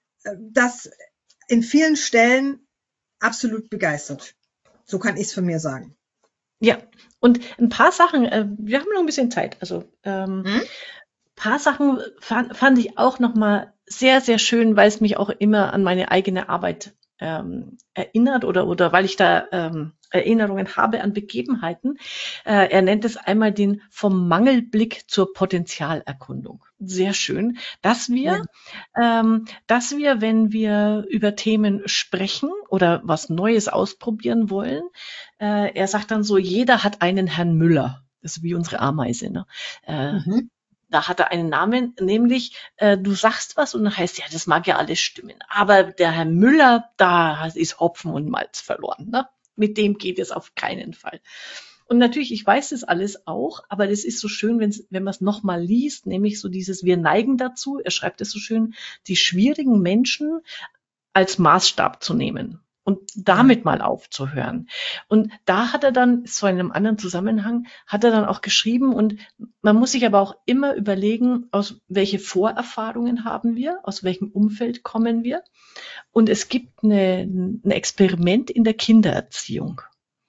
das in vielen Stellen absolut begeistert. So kann ich es von mir sagen. Ja, und ein paar Sachen, äh, wir haben noch ein bisschen Zeit, also ähm, hm? paar Sachen fand, fand ich auch nochmal sehr, sehr schön, weil es mich auch immer an meine eigene Arbeit ähm, erinnert oder, oder weil ich da ähm, Erinnerungen habe an Begebenheiten. Äh, er nennt es einmal den vom Mangelblick zur Potenzialerkundung. Sehr schön, dass wir, ja. ähm, dass wir, wenn wir über Themen sprechen oder was Neues ausprobieren wollen, äh, er sagt dann so, jeder hat einen Herrn Müller. Das ist wie unsere Ameise, ne? Äh, mhm. Da hat er einen Namen, nämlich äh, du sagst was und dann heißt ja, das mag ja alles stimmen. Aber der Herr Müller, da ist Hopfen und Malz verloren, ne? Mit dem geht es auf keinen Fall. Und natürlich, ich weiß das alles auch, aber das ist so schön, wenn's, wenn man es nochmal liest, nämlich so dieses, wir neigen dazu, er schreibt es so schön, die schwierigen Menschen als Maßstab zu nehmen und damit mal aufzuhören. Und da hat er dann, so in einem anderen Zusammenhang, hat er dann auch geschrieben und man muss sich aber auch immer überlegen, aus welche Vorerfahrungen haben wir, aus welchem Umfeld kommen wir. Und es gibt eine, ein Experiment in der Kindererziehung,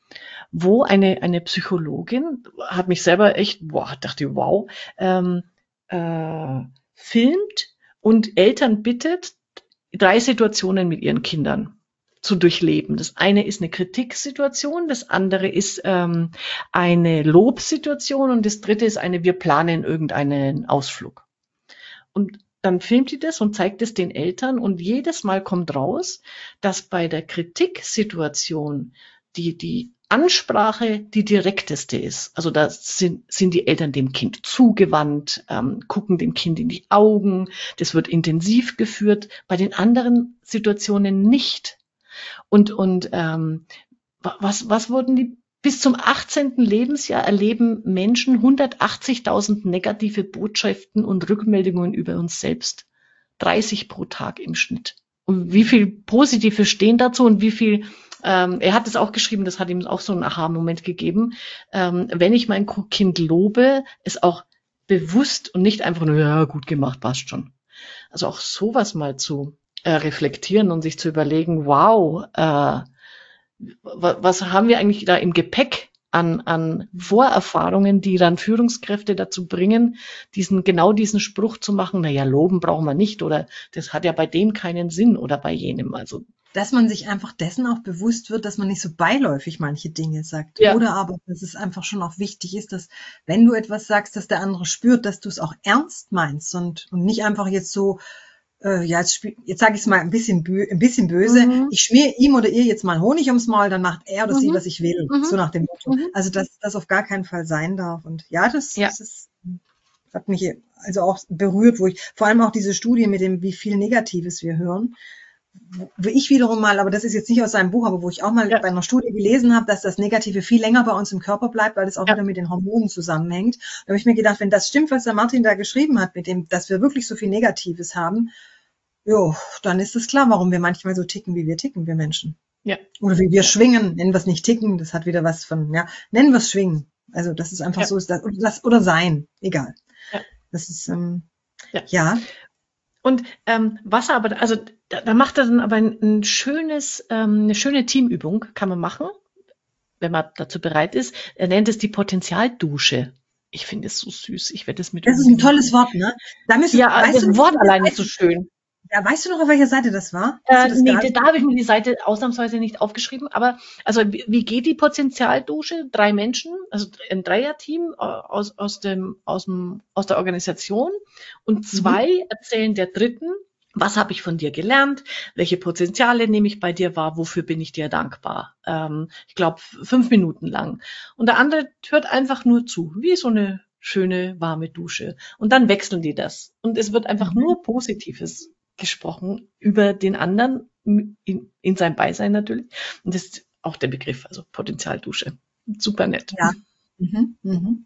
wo eine, eine Psychologin, hat mich selber echt, boah, dachte, wow, ähm, äh, filmt und Eltern bittet, drei Situationen mit ihren Kindern zu durchleben. Das eine ist eine Kritiksituation, das andere ist ähm, eine Lobsituation und das dritte ist eine, wir planen irgendeinen Ausflug. Und dann filmt die das und zeigt es den Eltern und jedes Mal kommt raus, dass bei der Kritiksituation die, die Ansprache die direkteste ist. Also da sind, sind die Eltern dem Kind zugewandt, ähm, gucken dem Kind in die Augen, das wird intensiv geführt, bei den anderen Situationen nicht. Und, und ähm, was, was wurden die? Bis zum achtzehnten Lebensjahr erleben Menschen hundertachtzigtausend negative Botschaften und Rückmeldungen über uns selbst. dreißig pro Tag im Schnitt. Und wie viel Positive stehen dazu und wie viel, ähm, er hat es auch geschrieben, das hat ihm auch so einen Aha-Moment gegeben, ähm, wenn ich mein Kind lobe, es auch bewusst und nicht einfach nur, ja, gut gemacht, passt schon. Also auch sowas mal zu äh, reflektieren und sich zu überlegen, wow, äh, was haben wir eigentlich da im Gepäck an, an Vorerfahrungen, die dann Führungskräfte dazu bringen, diesen, genau diesen Spruch zu machen, naja, loben brauchen wir nicht oder das hat ja bei dem keinen Sinn oder bei jenem. Also, dass man sich einfach dessen auch bewusst wird, dass man nicht so beiläufig manche Dinge sagt. ja, Oder aber, dass es einfach schon auch wichtig ist, dass, wenn du etwas sagst, dass der andere spürt, dass du es auch ernst meinst und, und nicht einfach jetzt so, äh, ja, jetzt, spiel- jetzt sage ich es mal ein bisschen, bö ein bisschen böse, mhm. ich schmier ihm oder ihr jetzt mal Honig ums Maul, dann macht er oder sie, Mhm. was ich will. Mhm. So nach dem Motto. Mhm. Also, dass das auf gar keinen Fall sein darf. Und ja, das, Ja, das ist, hat mich also auch berührt, wo ich, vor allem auch diese Studie mit dem, wie viel Negatives wir hören, wo ich wiederum mal, aber das ist jetzt nicht aus seinem Buch, aber wo ich auch mal ja, bei einer Studie gelesen habe, dass das Negative viel länger bei uns im Körper bleibt, weil das auch ja, wieder mit den Hormonen zusammenhängt. Da habe ich mir gedacht, wenn das stimmt, was der Martin da geschrieben hat, mit dem, dass wir wirklich so viel Negatives haben, jo, dann ist es klar, warum wir manchmal so ticken, wie wir ticken, wir Menschen. ja, Oder wie wir ja, schwingen, nennen wir es nicht ticken, das hat wieder was von, ja, nennen wir es schwingen. Also das ist einfach ja, so, ist das, oder, das, oder sein, egal. ja, Das ist, ähm, ja. ja, Und ähm, was aber, also da, da macht er dann aber ein, ein schönes, ähm, eine schöne Teamübung, kann man machen, wenn man dazu bereit ist. Er nennt es die Potenzialdusche. Ich finde es so süß. Ich werde es mit das ist ein unbedingt tolles machen. Wort, ne? Da müsstest, Ja, weißt du das noch, auf Wort welcher allein ist so Seite, schön. ja, weißt du noch, auf welcher Seite das war? Hast du Äh, das nee, gerade? da habe ich mir die Seite ausnahmsweise nicht aufgeschrieben. Aber also wie, wie geht die Potenzialdusche? Drei Menschen, also ein Dreierteam äh, aus, aus, dem, aus, dem, aus der Organisation und Mhm. zwei erzählen der Dritten, was habe ich von dir gelernt? Welche Potenziale nehme ich bei dir wahr? Wofür bin ich dir dankbar? Ähm, ich glaube, fünf Minuten lang. Und der andere hört einfach nur zu, wie so eine schöne, warme Dusche. Und dann wechseln die das. Und es wird einfach Mhm. nur Positives gesprochen über den anderen, in, in seinem Beisein natürlich. Und das ist auch der Begriff, also Potenzialdusche. Super nett. Ja. Mhm. Mhm.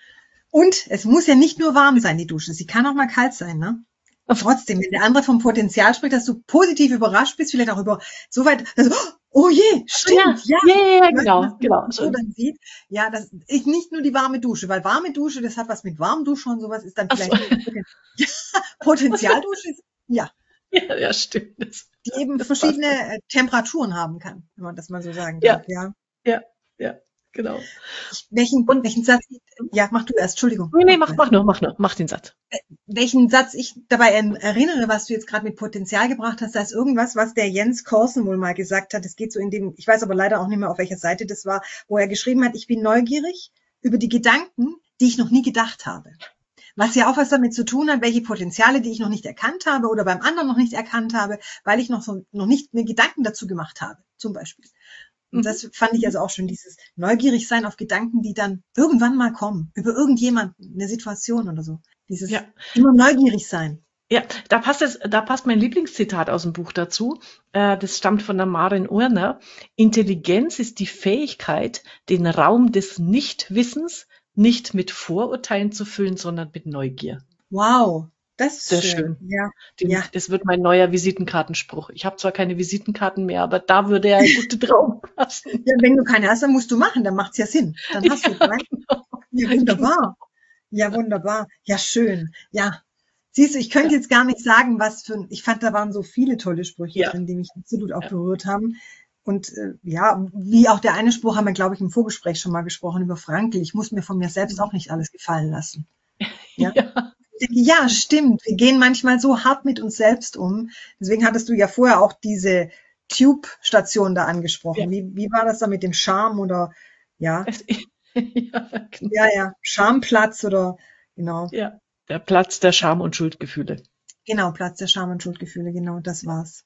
Und es muss ja nicht nur warm sein, die Dusche. Sie kann auch mal kalt sein, ne? Trotzdem, wenn der andere vom Potenzial spricht, dass du positiv überrascht bist, vielleicht auch über so weit, also, oh je, Ja, stimmt, ja. ja, ja, ja, Weißt du, genau, dass man genau. das so So, dann sieht, ja, das ist nicht nur die warme Dusche, weil warme Dusche, das hat was mit Warmdusche und sowas, ist dann ach so. vielleicht Potenzialdusche, ist, ja, Ja, ja, stimmt. Das, die eben das passt. verschiedene äh, Temperaturen haben kann, wenn man das mal so sagen Ja, darf, ja. ja, ja, genau. Ich, welchen, Und welchen Satz, ja, mach du erst, Entschuldigung. nee, nee, Mach du mach, erst. mach nur, mach nur, mach den Satz. Welchen Satz ich dabei er- erinnere, was du jetzt gerade mit Potenzial gebracht hast, da ist irgendwas, was der Jens Korsen wohl mal gesagt hat. Es geht so in dem, ich weiß aber leider auch nicht mehr, auf welcher Seite das war, wo er geschrieben hat, ich bin neugierig über die Gedanken, die ich noch nie gedacht habe. Was ja auch was damit zu tun hat, welche Potenziale, die ich noch nicht erkannt habe oder beim anderen noch nicht erkannt habe, weil ich noch so, noch nicht mir Gedanken dazu gemacht habe, zum Beispiel. Und Mhm. das fand ich also auch schon, dieses neugierig sein auf Gedanken, die dann irgendwann mal kommen, über irgendjemanden, eine Situation oder so. Dieses Ja, immer neugierig sein. ja, da passt es, da passt mein Lieblingszitat aus dem Buch dazu. Äh, das stammt von der Maren Urner. Intelligenz ist die Fähigkeit, den Raum des Nichtwissens nicht mit Vorurteilen zu füllen, sondern mit Neugier. Wow, das ist Sehr schön. schön. Ja, Den, ja. das wird mein neuer Visitenkartenspruch. Ich habe zwar keine Visitenkarten mehr, aber da würde er gut drauf passen. Ja, wenn du keine hast, dann musst du machen, dann macht's ja Sinn. Dann hast du Ja, drei. genau. Ja, wunderbar. Ja, Ja, wunderbar. Ja, schön. Ja. Siehst du, ich könnte ja, jetzt gar nicht sagen, was für ein, ich fand, da waren so viele tolle Sprüche ja, drin, die mich absolut auch ja. berührt haben. Und äh, ja, wie auch der eine Spruch haben wir, glaube ich, im Vorgespräch schon mal gesprochen über Frankl. Ich muss mir von mir selbst auch nicht alles gefallen lassen. Ja. Ja, Ich denke, ja, stimmt. Wir gehen manchmal so hart mit uns selbst um. Deswegen hattest du ja vorher auch diese Tube-Station da ja, angesprochen. Wie, wie war das da mit dem Charme oder, ja, es, ja, genau. ja, ja, Schamplatz oder, genau, Ja, der Platz der Scham- und Schuldgefühle. genau, Platz der Scham und Schuldgefühle, genau, das war's.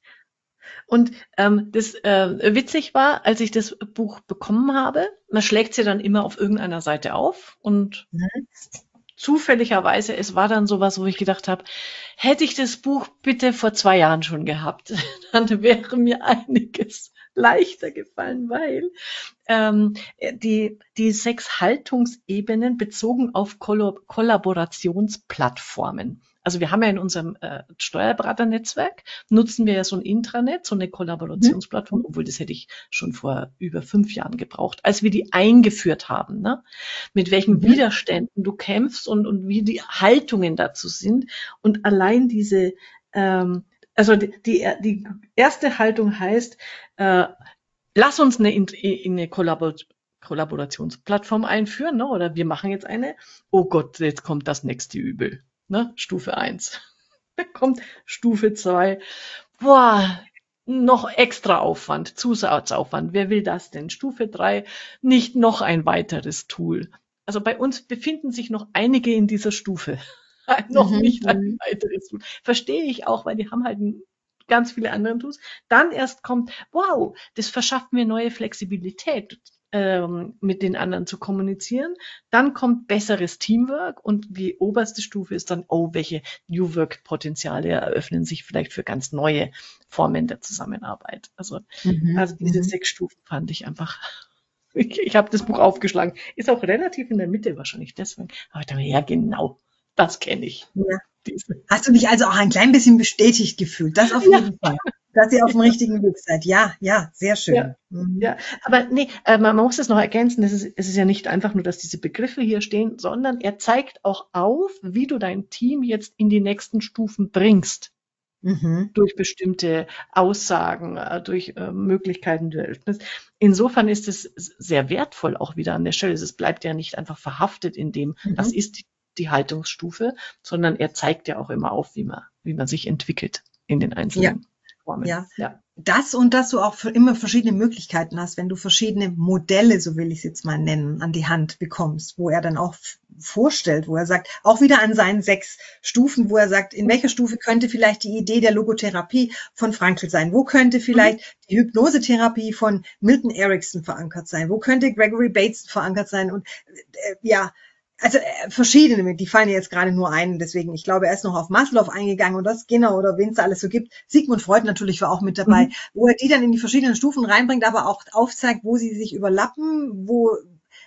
Und ähm, das äh, witzig war, als ich das Buch bekommen habe, man schlägt sie dann immer auf irgendeiner Seite auf und Mhm. zufälligerweise, es war dann sowas, wo ich gedacht habe, hätte ich das Buch bitte vor zwei Jahren schon gehabt, dann wäre mir einiges leichter gefallen, weil ähm, die, die sechs Haltungsebenen bezogen auf Kollab- Kollaborationsplattformen. Also wir haben ja in unserem äh, Steuerberaternetzwerk, nutzen wir ja so ein Intranet, so eine Kollaborationsplattform, obwohl das hätte ich schon vor über fünf Jahren gebraucht, als wir die eingeführt haben, ne? Mit welchen Mhm. Widerständen du kämpfst und, und wie die Haltungen dazu sind. Und allein diese, ähm, Also die, die, die erste Haltung heißt, äh, lass uns eine, in, in eine Kollabor Kollaborationsplattform einführen, ne? Oder wir machen jetzt eine. Oh Gott, jetzt kommt das nächste Übel. Ne? Stufe eins. Dann kommt Stufe zwei. Boah, noch extra Aufwand, Zusatzaufwand. Wer will das denn? Stufe drei, nicht noch ein weiteres Tool. Also bei uns befinden sich noch einige in dieser Stufe. Noch Mhm. nicht ein Mhm. weiteres Tool. Verstehe ich auch, weil die haben halt ganz viele andere Tools. Dann erst kommt, wow, das verschafft mir neue Flexibilität, ähm, mit den anderen zu kommunizieren. Dann kommt besseres Teamwork und die oberste Stufe ist dann, oh, welche New Work-Potenziale eröffnen sich vielleicht für ganz neue Formen der Zusammenarbeit. Also, Mhm. also diese Mhm. sechs Stufen fand ich einfach. Ich, ich habe das Buch aufgeschlagen. Ist auch relativ in der Mitte wahrscheinlich deswegen. Aber ich dachte, ja genau, das kenne ich. Ja. Diese. Hast du dich also auch ein klein bisschen bestätigt gefühlt? Das auf Ja, jeden Fall. Dass ihr auf dem richtigen Weg seid. Ja, ja, sehr ja. schön. Mhm. Ja, aber nee, äh, man muss es noch ergänzen, es ist, es ist ja nicht einfach nur, dass diese Begriffe hier stehen, sondern er zeigt auch auf, wie du dein Team jetzt in die nächsten Stufen bringst. Mhm. Durch bestimmte Aussagen, äh, durch äh, Möglichkeiten, die du eröffnest. Insofern ist es sehr wertvoll auch wieder an der Stelle. Es bleibt ja nicht einfach verhaftet in dem, das Mhm. ist die, die Haltungsstufe, sondern er zeigt ja auch immer auf, wie man, wie man sich entwickelt in den Ja, einzelnen Formen. ja. Ja. Das und dass du auch für immer verschiedene Möglichkeiten hast, wenn du verschiedene Modelle, so will ich es jetzt mal nennen, an die Hand bekommst, wo er dann auch f- vorstellt, wo er sagt, auch wieder an seinen sechs Stufen, wo er sagt, in welcher Stufe könnte vielleicht die Idee der Logotherapie von Frankl sein? Wo könnte Mhm. vielleicht die Hypnosetherapie von Milton Erickson verankert sein? Wo könnte Gregory Bates verankert sein? Und äh, ja, also äh, verschiedene, die fallen jetzt gerade nur ein, deswegen, ich glaube, er ist noch auf Maslow eingegangen und das Skinner oder wen es da alles so gibt. Sigmund Freud natürlich war auch mit dabei, Mhm. wo er die dann in die verschiedenen Stufen reinbringt, aber auch aufzeigt, wo sie sich überlappen, wo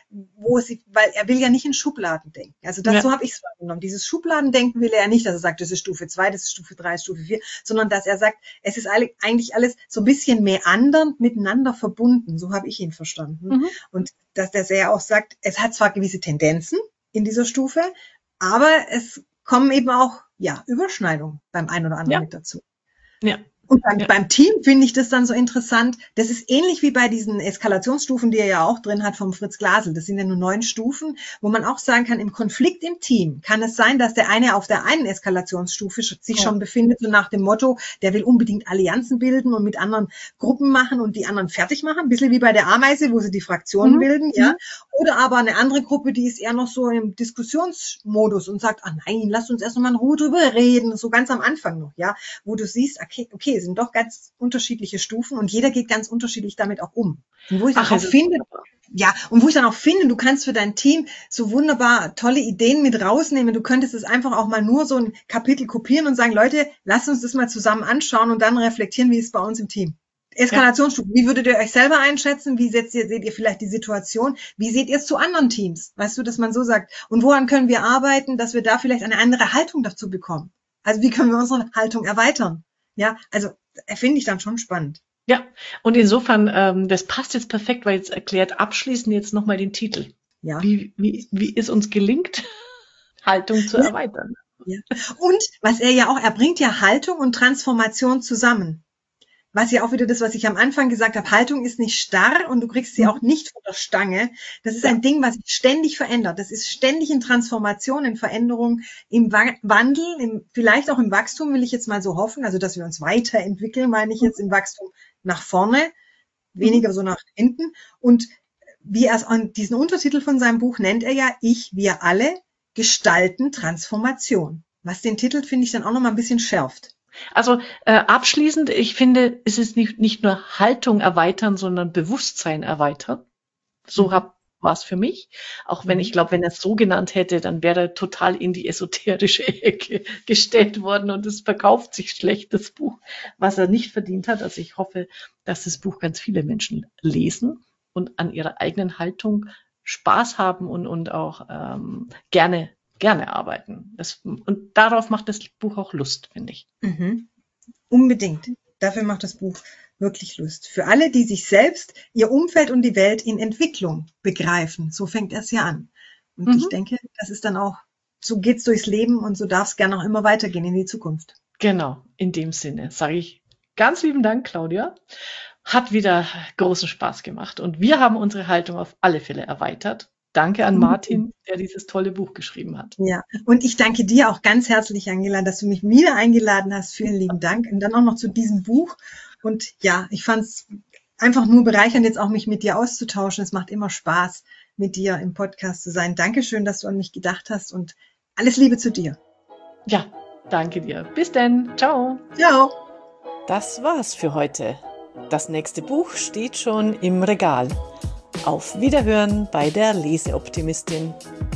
wo sie, weil er will ja nicht in Schubladen denken. Also das, Ja. so habe ich es wahrgenommen. Dieses Schubladendenken will er ja nicht, dass er sagt, das ist Stufe zwei, das ist Stufe drei, das ist Stufe vier, sondern dass er sagt, es ist eigentlich alles so ein bisschen meandernd miteinander verbunden. So habe ich ihn verstanden. Mhm. Und dass, dass er auch sagt, es hat zwar gewisse Tendenzen in dieser Stufe, aber es kommen eben auch ja Überschneidungen beim einen oder anderen Ja. mit dazu. Ja. Und beim, Ja. beim Team finde ich das dann so interessant. Das ist ähnlich wie bei diesen Eskalationsstufen, die er ja auch drin hat vom Fritz Glasel. Das sind ja nur neun Stufen, wo man auch sagen kann, im Konflikt im Team kann es sein, dass der eine auf der einen Eskalationsstufe sich Ja. schon befindet, so nach dem Motto, der will unbedingt Allianzen bilden und mit anderen Gruppen machen und die anderen fertig machen. Ein bisschen wie bei der Ameise, wo sie die Fraktionen Mhm. bilden, ja. Mhm. Oder aber eine andere Gruppe, die ist eher noch so im Diskussionsmodus und sagt, ah nein, lasst uns erst noch mal in Ruhe drüber reden, so ganz am Anfang noch, ja. Wo du siehst, okay, okay, es sind doch ganz unterschiedliche Stufen und jeder geht ganz unterschiedlich damit auch um. Und wo ich dann Ach, auch es ist finde, wunderbar. ja, und wo ich dann auch finde, du kannst für dein Team so wunderbar tolle Ideen mit rausnehmen. Du könntest es einfach auch mal nur so ein Kapitel kopieren und sagen, Leute, lasst uns das mal zusammen anschauen und dann reflektieren, wie es bei uns im Team. Ja. Eskalationsstufen. Wie würdet ihr euch selber einschätzen? Wie setzt ihr, seht ihr vielleicht die Situation? Wie seht ihr es zu anderen Teams? Weißt du, dass man so sagt? Und woran können wir arbeiten, dass wir da vielleicht eine andere Haltung dazu bekommen? Also wie können wir unsere Haltung erweitern? Ja, also finde ich dann schon spannend. Ja, und insofern, ähm, das passt jetzt perfekt, weil jetzt erklärt abschließend jetzt nochmal den Titel. Ja. Wie, wie, wie es uns gelingt, Haltung zu Ja, erweitern. ja. Und was er ja auch, er bringt ja Haltung und Transformation zusammen. Was ja auch wieder das, was ich am Anfang gesagt habe, Haltung ist nicht starr und du kriegst sie auch Mhm. nicht von der Stange. Das ist Ja. ein Ding, was sich ständig verändert. Das ist ständig in Transformation, in Veränderung, im Wa- Wandel, im, vielleicht auch im Wachstum, will ich jetzt mal so hoffen. Also, dass wir uns weiterentwickeln, meine ich Mhm. jetzt im Wachstum nach vorne, Mhm. weniger so nach hinten. Und wie er es an diesen Untertitel von seinem Buch nennt er ja, ich, wir alle gestalten Transformation. Was den Titel, finde ich, dann auch noch mal ein bisschen schärft. Also äh, abschließend, ich finde, es ist nicht, nicht nur Haltung erweitern, sondern Bewusstsein erweitern. So Mhm. hab war es für mich. Auch wenn ich Mhm. glaube, wenn er es so genannt hätte, dann wäre er total in die esoterische Ecke gestellt worden und es verkauft sich schlecht, das Buch, was er nicht verdient hat. Also ich hoffe, dass das Buch ganz viele Menschen lesen und an ihrer eigenen Haltung Spaß haben und, und auch ähm, gerne, gerne arbeiten. Das, und darauf macht das Buch auch Lust, finde ich. Mhm. Unbedingt. Dafür macht das Buch wirklich Lust. Für alle, die sich selbst, ihr Umfeld und die Welt in Entwicklung begreifen. So fängt es ja an. Und ich Mhm. denke, das ist dann auch, so geht's durchs Leben und so darf es gerne auch immer weitergehen in die Zukunft. Genau, in dem Sinne sage ich ganz lieben Dank, Claudia. Hat wieder großen Spaß gemacht und wir haben unsere Haltung auf alle Fälle erweitert. Danke an Martin, der dieses tolle Buch geschrieben hat. Ja, und ich danke dir auch ganz herzlich, Angela, dass du mich wieder eingeladen hast. Vielen lieben Dank. Und dann auch noch zu diesem Buch. Und ja, ich fand es einfach nur bereichernd, jetzt auch mich mit dir auszutauschen. Es macht immer Spaß, mit dir im Podcast zu sein. Dankeschön, dass du an mich gedacht hast und alles Liebe zu dir. Ja, danke dir. Bis denn. Ciao. Ciao. Das war's für heute. Das nächste Buch steht schon im Regal. Auf Wiederhören bei der Leseoptimistin.